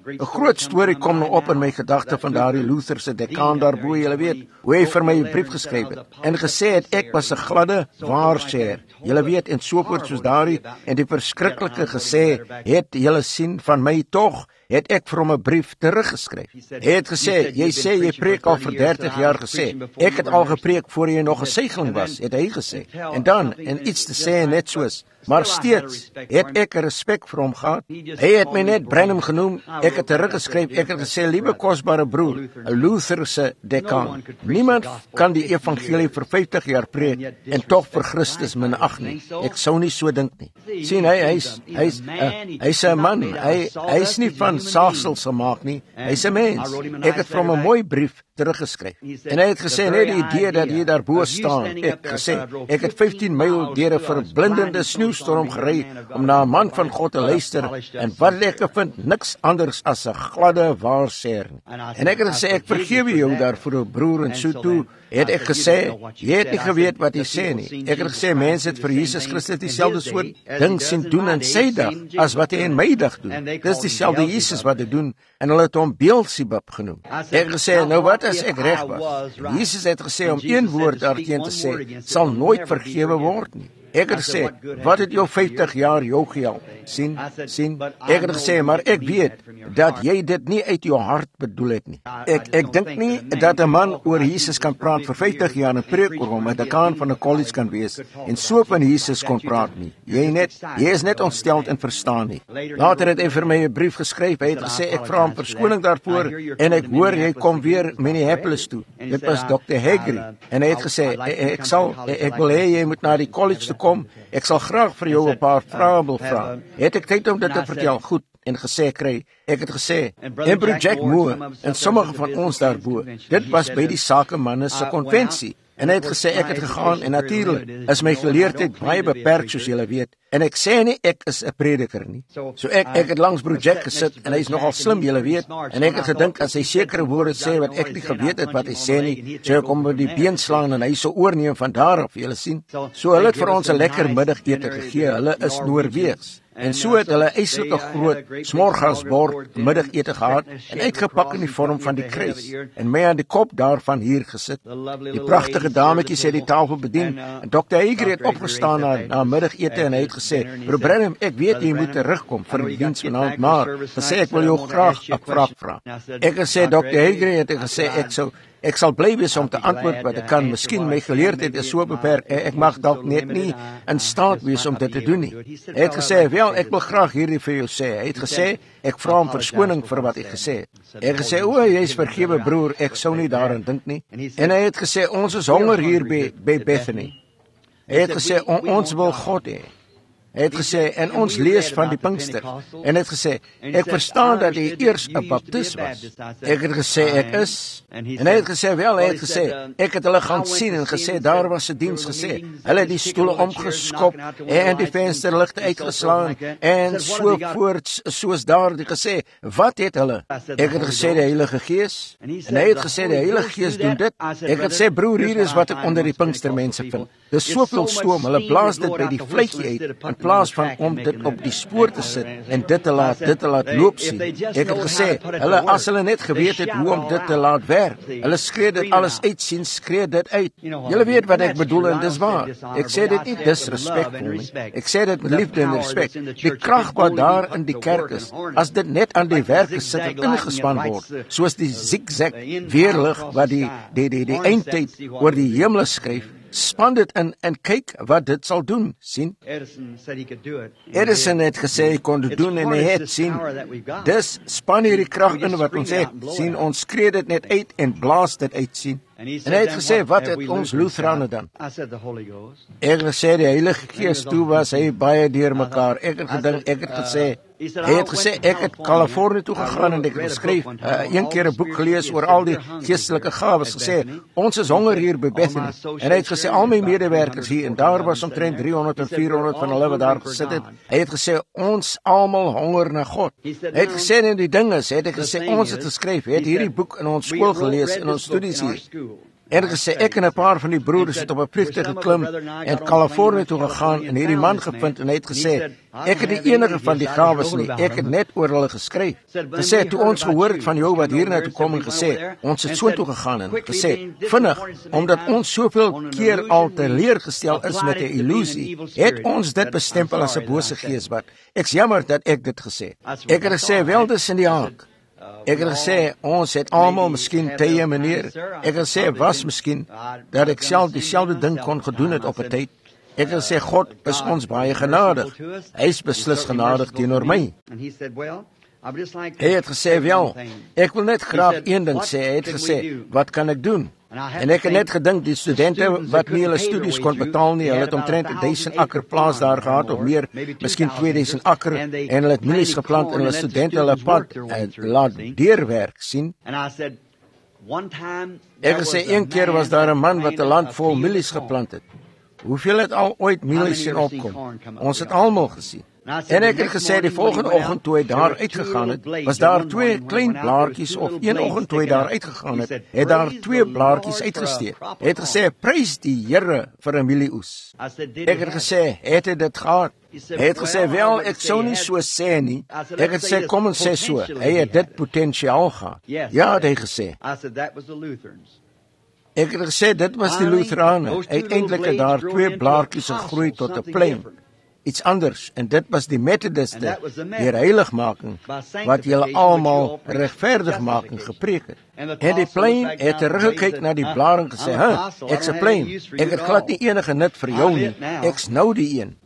'n groot storie kom nou op in my gedagte van daardie Lutherse dekaan daarbo, julle weet, hoe hy vir my 'n brief geskryf het en gesê het ek was 'n gladde waarsêer, julle weet, en so voort soos daardie, en die verskriklike gesê het, julle sien van my tog, het ek vir hom 'n brief teruggeskryf. Hy het gesê, jy sê jy preek al vir dertig jaar gesê, ek het al gepreek voor jy nog 'n seigling was, het hy gesê. En dan, en iets te sê net soos, maar steeds het ek 'n respek vir hom gehad. Hy het my net Branham genoem, ek het teruggeskryf, ek het gesê, liewe kosbare broer, 'n Lutherse dekaan. Niemand kan die evangelie vir vyftig jaar preek en tog vir Christus minag nie. Ek sou nie so dink nie. Sien, hy hy's hy's hy's 'n man, hy hy's nie van saagsels gemaak nie, hy's 'n mens. Ek het vir hom 'n mooi brief teruggeskryf. En hy het gesê, net die idee dat jy daarbo staan, ek gesê, ek het vyftien myl deur 'n verblindende sneeustorm gery om na 'n man van God te luister, en wat ek vind, niks anders as 'n gladde waarsêer. En ek het gesê, ek vergewe jou daarvoor, broer, en so toe het ek gesê, jy het nie geweet wat jy sê nie. Ek het gesê, mense het vir Jesus Christus dieselfde soort ding sien doen in sy dag, as wat hy in my dag doen. Dis dieselfde Jesus wat hy doen, en hulle het hom Beelzebub genoem. Ek het gesê, nou wat as ek reg was? Jesus het gesê, om een woord daarteen te sê, sal nooit vergewe word nie. Ek het gesê, wat het jou vyftig jaar jou gehelp? Sien, sien, ek het gesê, maar ek weet, dat jy dit nie uit jou hart bedoel het nie. Ek, ek dink nie, dat 'n man oor Jesus kan praat vir vyftig jaar en preek oor hom, 'n dekaan van 'n college kan wees, en so van Jesus kon praat nie. Jy net, jy is net ontsteld en verstaan nie. Later het hy vir my 'n brief geskryf, hy het gesê, ek vra hom verskoning daarvoor, en ek hoor, jy kom weer Minneapolis toe. Dit was dokter Haggerty, en hy het gesê, ek, ek sal, ek wil hê, jy moet na die college toe kom, ek sal graag vir jou 'n paar vrae wil vra. Het ek tyd om dit te vertel? Goed. En gesê kry, ek het gesê, en broer Jack Moore, en sommige van ons daarbo, dit was by die sakemanne se konvensie. En hy het gesê, ek het gegaan, en natuurlik is my geleerdheid baie beperk, soos julle weet. En ek sê nie, ek is 'n prediker nie. So ek, ek het langs broer Jack gesit, en hy is nogal slim, julle weet. En ek het gedink, as hy sekere woorde sê, wat ek nie geweet het wat hy sê nie, so ek hom by die been slaan, en hy sou oorneem van daar af, julle sien. So hulle het vir ons 'n lekker middagete gegee, hulle is Noorweegs. En so het hulle eislike groot smorgasbord middagete gehad en uitgepak in die vorm van die kruis en my aan die kop daarvan hier gesit. Die pragtige dametjies het die tafel bedien en dokter Haggerty het opgestaan na, na middagete en hy het gesê, broer Branham, ek weet jy moet terugkom vir die diens vanaand, maar gesê ek wil jou graag 'n vraag vra. Ek het gesê, dokter Haggerty het gesê, ek sou Ek sal bly wees om te antwoord wat ek kan. Miskien my geleerdheid is so beperk, ek mag dalk net nie in staat wees om dit te doen nie. Hy het gesê, wel, ek wil graag hierdie vir jou sê. Hy het gesê, ek vra om verskoning vir wat ek gesê het. Hy het gesê, o, jy is vergewe broer, ek sou nie daaraan dink nie. En hy het gesê, ons is honger hier by, by Bethany. Hy het gesê, on, ons wil God hê. Hy het gesê, en ons lees van die Pinkster, en het gesê, ek verstaan dat hy eers 'n baptist was. Ek het gesê, ek is, en hy het gesê, wel, hy het gesê, ek het hulle gaan sien en gesê, daar was 'n diens gesê, hulle het die stoele omgeskop, en die vensterligte uitgeslaan, en so voorts, soos daar, die gesê, wat het hulle? Ek het gesê, die Heilige Gees, en hy het gesê, die Heilige Gees doen dit. Ek het gesê, broer, hier is wat ek onder die Pinkster mense vind. Dis soveel stoom, hulle blaas dit by die vletjie uit, in plaas van om dit op die spoor te sit en dit te laat, dit te laat loop sien. Ek het gesê, hulle, as hulle net geweet het hoe om dit te laat werk, hulle skree dit alles uit sien, skree dit uit. Julle weet wat ek bedoel en dis waar. Ek sê dit nie disrespectful nie. Ek sê dit met liefde en respek. Die krag wat daar in die kerk is, as dit net aan die werk gesit en ingespan word, soos die zigzag weerlig wat die, die, die, die eindtyd oor die hemel skryf, span dit in en kyk wat dit sal doen, sien. Edison het gesê hy kon dit doen en hy het, sien. Dis span hierdie krag in wat ons het, sien, ons skree dit net uit en blaas dit uit, sien. En hy het gesê, wat het ons Lutherane dan? Ek het gesê, die Heilige Gees toe was hy baie deur mekaar. Ek het gedink, ek het gesê, hy het gesê, ek het Californië toe gegaan en ek het geskryf, uh, een keer 'n boek gelees oor al die geestelike gawes, gesê, ons is honger hier by Bethany. En hy het gesê, al my medewerkers hier, en daar was omtrent driehonderd en vierhonderd van hulle wat daar gesit het, hy het gesê, ons almal honger na God. Hy het gesê, en die ding is, hy het gesê, ons het geskryf, hy het hierdie boek in ons skool gelees, in ons studies hier. En gesê, ek en 'n paar van die broers het op 'n vliegtuig geklim en Kalifornië toe gegaan en hierdie man gevind en hy het gesê, ek het die enige van die gawes nie, ek het net oor hulle geskryf. Gesê, toe ons gehoor het van jou wat hierna toe kom en gesê, ons het so toe gegaan en gesê, vinnig, omdat ons soveel keer al teleurgestel is met 'n illusie, het ons dit bestempel as 'n bose gees wat, ek's jammer dat ek dit gesê. Ek het gesê, wel dis in die haak. Ek het gesê, ons het almal miskien tye meneer. Ek het gesê, was miskien, dat ek self dieselfde ding kon gedoen het op 'n tyd. Ek het gesê, God is ons baie genadig. Hy is beslis genadig teenoor my. Hy het gesê, wel, ek wil net graag een ding sê. Hy het gesê, wat kan ek doen? En ek het net gedink, die studente wat nie hulle studies kon betaal nie, hulle het omtrent duisend akker plaas daar gehad, of meer, miskien tweeduisend akker, en hulle het mielies geplant, en hulle studente hulle pad, en laat deurwerk, sien. Ek het gesê, een keer was daar 'n man wat 'n land vol mielies geplant het. Hoeveel het al ooit mielies sien opkom? Ons het almal gesien. En ek het gesê, die volgende oggend toe hy daar uitgegaan het, was daar twee klein blaartjies, of een oggend toe hy daar uitgegaan het, het daar twee blaartjies uitgesteek. Hy het gesê, prys die Here vir 'n mielieoes. Ek het gesê, het hy dit gehad? Hy het gesê, wel, ek sou nie so sê nie. Ek het gesê, kom en sê so, hy het dit potensiaal gehad. Ja, het hy gesê. Ek het gesê, dit was die Lutherane. Uiteindelik het daar twee blaartjies gegroei tot 'n plein. Iets anders, en dit was die Methodiste, die heiligmaking, wat julle almal regverdigmaking gepreek het. En die plein het teruggekyk na die blaar en gesê, huh, ek's 'n plein, ek het glad nie enige nut vir jou nie, ek's nou die een.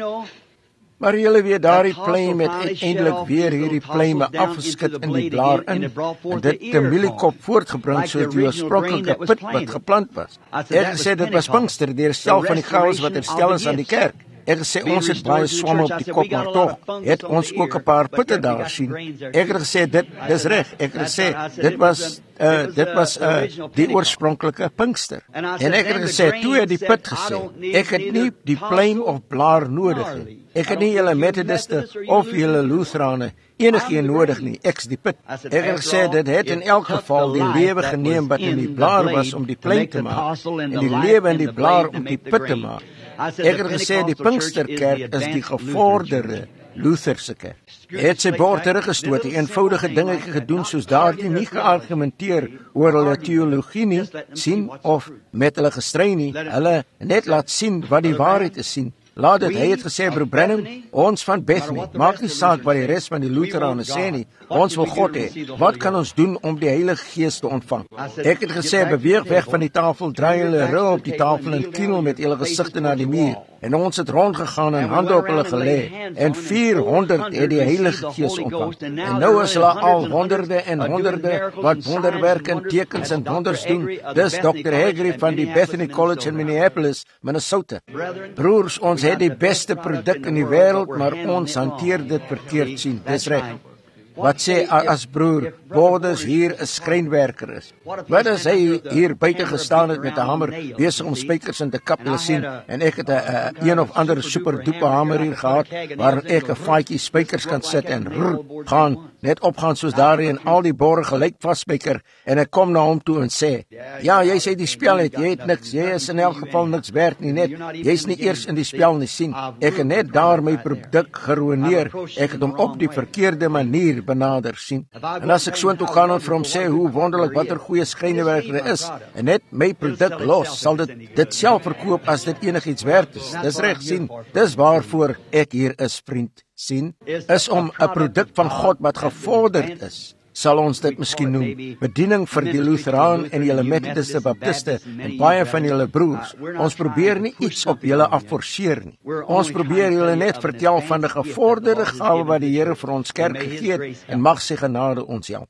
Maar julle weet, daardie plein met uiteindelik weer hierdie pleime afgeskit in die blaar in, en dit te mieliekop voortgebring soos die oorspronklike put wat geplant was. Ek gesê, dit was Pinkster, die herstel van die chaos wat herstel is aan die kerk. Ek het gesê, ons het baie swamme op die kop, maar toch, het ons ook 'n paar putte daar sien. Ek het gesê, dit, dis reg. Ek het gesê, dit was, uh, dit was uh, die oorspronklike Pinkster. En ek het gesê, toe het die put gesê, ek het nie die plein of blaar nodig nie. Ek het nie julle Methodiste of julle Lutherane enigeen nodig nie, ek's die put. Ek het gesê, dit het in elk geval die lewe geneem wat in die blaar was om die plein te maak, en die lewe in die blaar om die put te maak. Ek het gesê, die Pinksterkerk is die gevorderde Lutherse kerk. Het sy bord teruggestoot, die eenvoudige dingetjie gedoen soos daardie, nie geargumenteer oor hulle teologie nie, sien, of met hulle gestry nie, hulle net laat sien wat die waarheid is sien. Laat dit, hy het gesê, broer Branham, ons van Bethany, maak nie saak wat die rest van die Lutherane sê nie, ons wil God hê. Wat kan ons doen om die Heilige Gees te ontvang? Ek het gesê, beweeg weg van die tafel, draai hulle rug op die tafel en kienel met hulle gesigte na die muur. En ons het rondgegaan en hande op hulle gelê, en vierhonderd het die Heilige Gees ontvang. En nou is hulle al honderde en honderde wat wonderwerke en tekens en wonders doen. Dis dokter Haggerty van die Bethany College in Minneapolis, Minnesota. Broers, ons het die beste produk in die wêreld, maar ons hanteer dit verkeerd, sien. Dis reg. Wat sê as broer Bordes hier 'n skrynwerker is? Wat as hy hier buite gestaan het met 'n hamer besig om spykers in te kap, hulle sien, en ek het 'n uh, een of ander super duper hamer hier gehad waar ek 'n faadjie spykers kan sit en rrr, gaan net opgaan soos daarin en al die bore gelyk vasspyker, en ek kom na hom toe en sê, ja, jy sê die spel het, jy het niks, jy is in elk geval niks werd nie, net, jy's nie eers in die spel nie, sien, ek het net daar my produk geruineer, ek het hom op die verkeerde manier benader, sien. En as ek so intoe gaan en vir hom sê hoe wonderlik wat 'n goeie skrynewerker is, en net my produk los, sal dit dit self verkoop as dit enigiets werd is. Dis reg, sien. Dis waarvoor ek hier is, vriend, sien. Is om 'n produk van God wat gevorderd is, sal ons dit miskien noem, bediening vir die Lutheraan en julle Methodiste, Baptiste en baie van julle broers. Ons probeer nie iets op julle afforceer nie. Ons probeer julle net vertel van die gevorderde gawe wat die Here vir ons kerk gegee het, en mag sy genade ons help.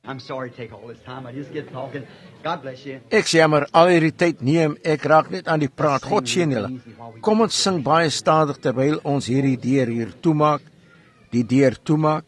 Ek sê maar, al hierdie tyd neem, ek raak net aan die praat. God seën julle. Kom ons sing baie stadig terwyl ons hierdie deur hier toemaak, die deur toemaak.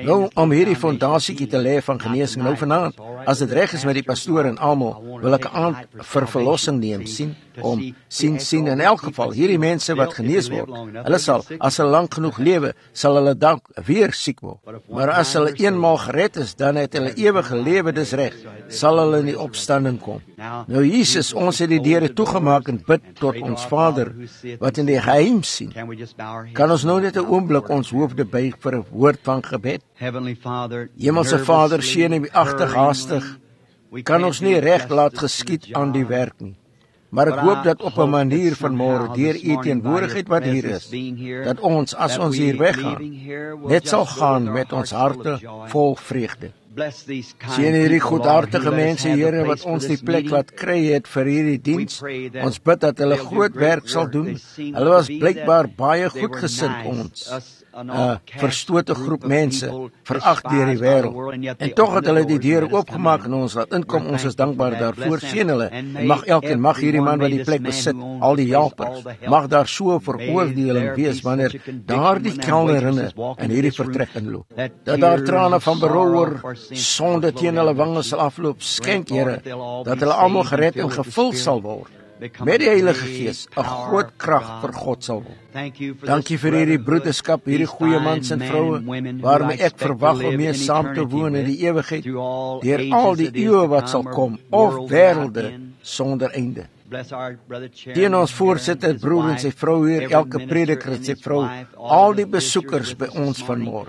Nou, om hierdie fondasietjie te lê van genesing nou vanaand, as dit reg is met die pastoor en almal, wil ek 'n aand vir verlossing neem, sien, om, sien, sien, in elk geval, hierdie mense wat genees word, hulle sal, as hulle lank genoeg lewe, sal hulle dalk weer siek word. Maar as hulle eenmaal gered is, dan het hulle ewige lewe, dis reg, sal hulle in die opstanding kom. Nou Jesus, ons het die deure toegemaak en bid tot ons Vader, wat in die geheim sien. Kan ons nou net 'n oomblik ons hoofde buig vir 'n woord van gebed? Hemelse Vader, seën U agtig haastig, kan ons nie reg laat geskied aan die werk nie. Maar ek hoop dat op 'n manier vanmôre, deur U teenwoordigheid wat hier is, dat ons, as ons hier weggaan, net sal gaan met ons harte vol vreugde. Sien hierdie goedhartige mense, Here, wat ons die plek laat kry het vir hierdie diens. Ons bid dat hulle groot werk sal doen. Hulle was blykbaar baie goedgesind ons. 'n uh, verstote groep mense, verag deur die wêreld. En tog het hulle die deur oopgemaak en ons laat inkom. Ons is dankbaar daarvoor. Seën hulle. En mag elkeen, mag hierdie man wat die plek besit, al die helpers, mag daar so veroordeling wees wanneer daardie kelnerinne in hierdie vertrek inloop. Dat daar trane van berou oor sonde teen hulle wange sal afloop. Skenk, Here, dat hulle almal gered en gevul sal word met die Heilige Gees, 'n groot krag vir God sal word. Dankie vir hierdie broederskap, hierdie goeie mans en vroue, waarmee ek verwag om mee saam te woon in die ewigheid, deur al die eeue wat sal kom, of wêrelde sonder einde. Dien ons voorsitter, broer en sy vrou hier, elke prediker en sy vrou, al die besoekers by ons vanmôre.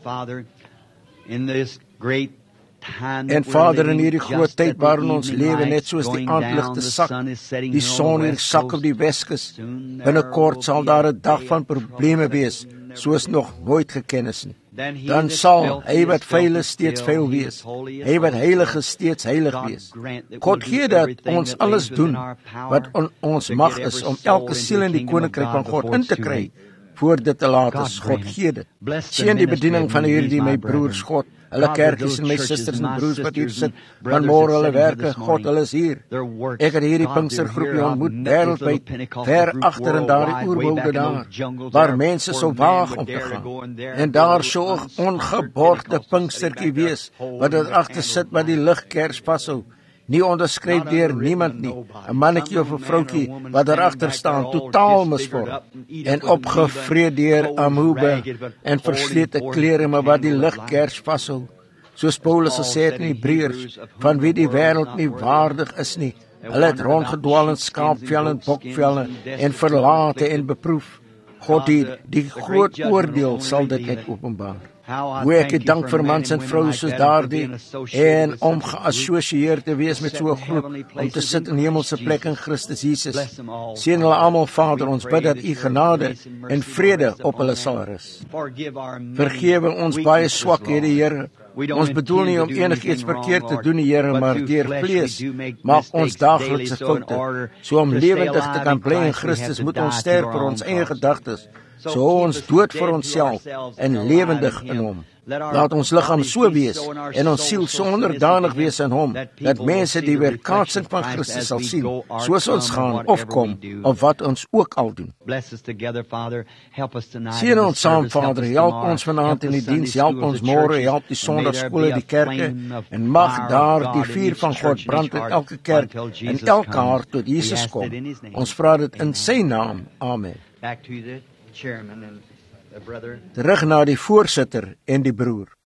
En Vader, in hierdie groot tyd waarin ons lewe, net soos die aandligte sak, die son hier sak op die Weskus, binnekort sal daar 'n dag van probleme wees, soos nog nooit geken is nie. Dan sal hy wat veil is steeds veil wees, hy wat heilig is steeds heilig wees. God gee dat ons alles doen wat on ons mag is om elke siel in die koninkryk van God in te kry, voor dit te laat is. God gee dit. Seën die bediening van hierdie my broers, God, hulle kerkies en my susters en broers wat hier sit, vanmôre hulle werke, God, hulle is hier. Ek het hierdie Pinkstergroepie ontmoet wêreldwyd, ver agter in daardie oerwoude daar, waar mense so waag om te gaan. En daar so 'n ongeborgde Pinkstertjie wees, wat er agter sit wat die ligkers vashou. Nie onderskryf deur niemand nie, 'n mannetjie of 'n vroutjie wat daar agter staan, totaal misvorm en opgevreed deur amoebe en verslete klere, maar wat die ligkers vashou. Soos Paulus gesê het in Hebreërs, van wie die wêreld nie waardig is nie. Hulle het rondgedwaal in skaapvelle en bokvelle en verlate en beproef. God, die, die groot oordeel sal dit net openbaar. Hoe ek het dank vir mans en vroue soos daardie, en om geassosieer te wees met so 'n groep, om te sit in hemelse plek in Christus Jesus. Seën hulle almal, Vader, ons bid dat U genade en vrede op hulle sal rus. Vergewe ons baie swakhede, Here. Ons bedoel nie om enigiets verkeerd te doen, Here, maar deur vlees maak ons daaglikse foute. So om lewendig te kan bly in Christus, moet ons sterf vir ons eie gedagtes, so ons dood vir onsself en lewendig in Hom. Laat ons liggaam so wees en ons siel so onderdanig wees aan Hom, dat mense die weerkaatsing van Christus sal sien, soos ons gaan of kom, of wat ons ook al doen. Seën ons saam, Vader, help ons vanaand in die diens, help ons môre, help die Sondagskole, die kerke, en mag daar die vuur van God brand in elke kerk en elke hart tot Jesus kom. Ons vra dit in Sy naam. Amen. Terug na die voorsitter en die broer.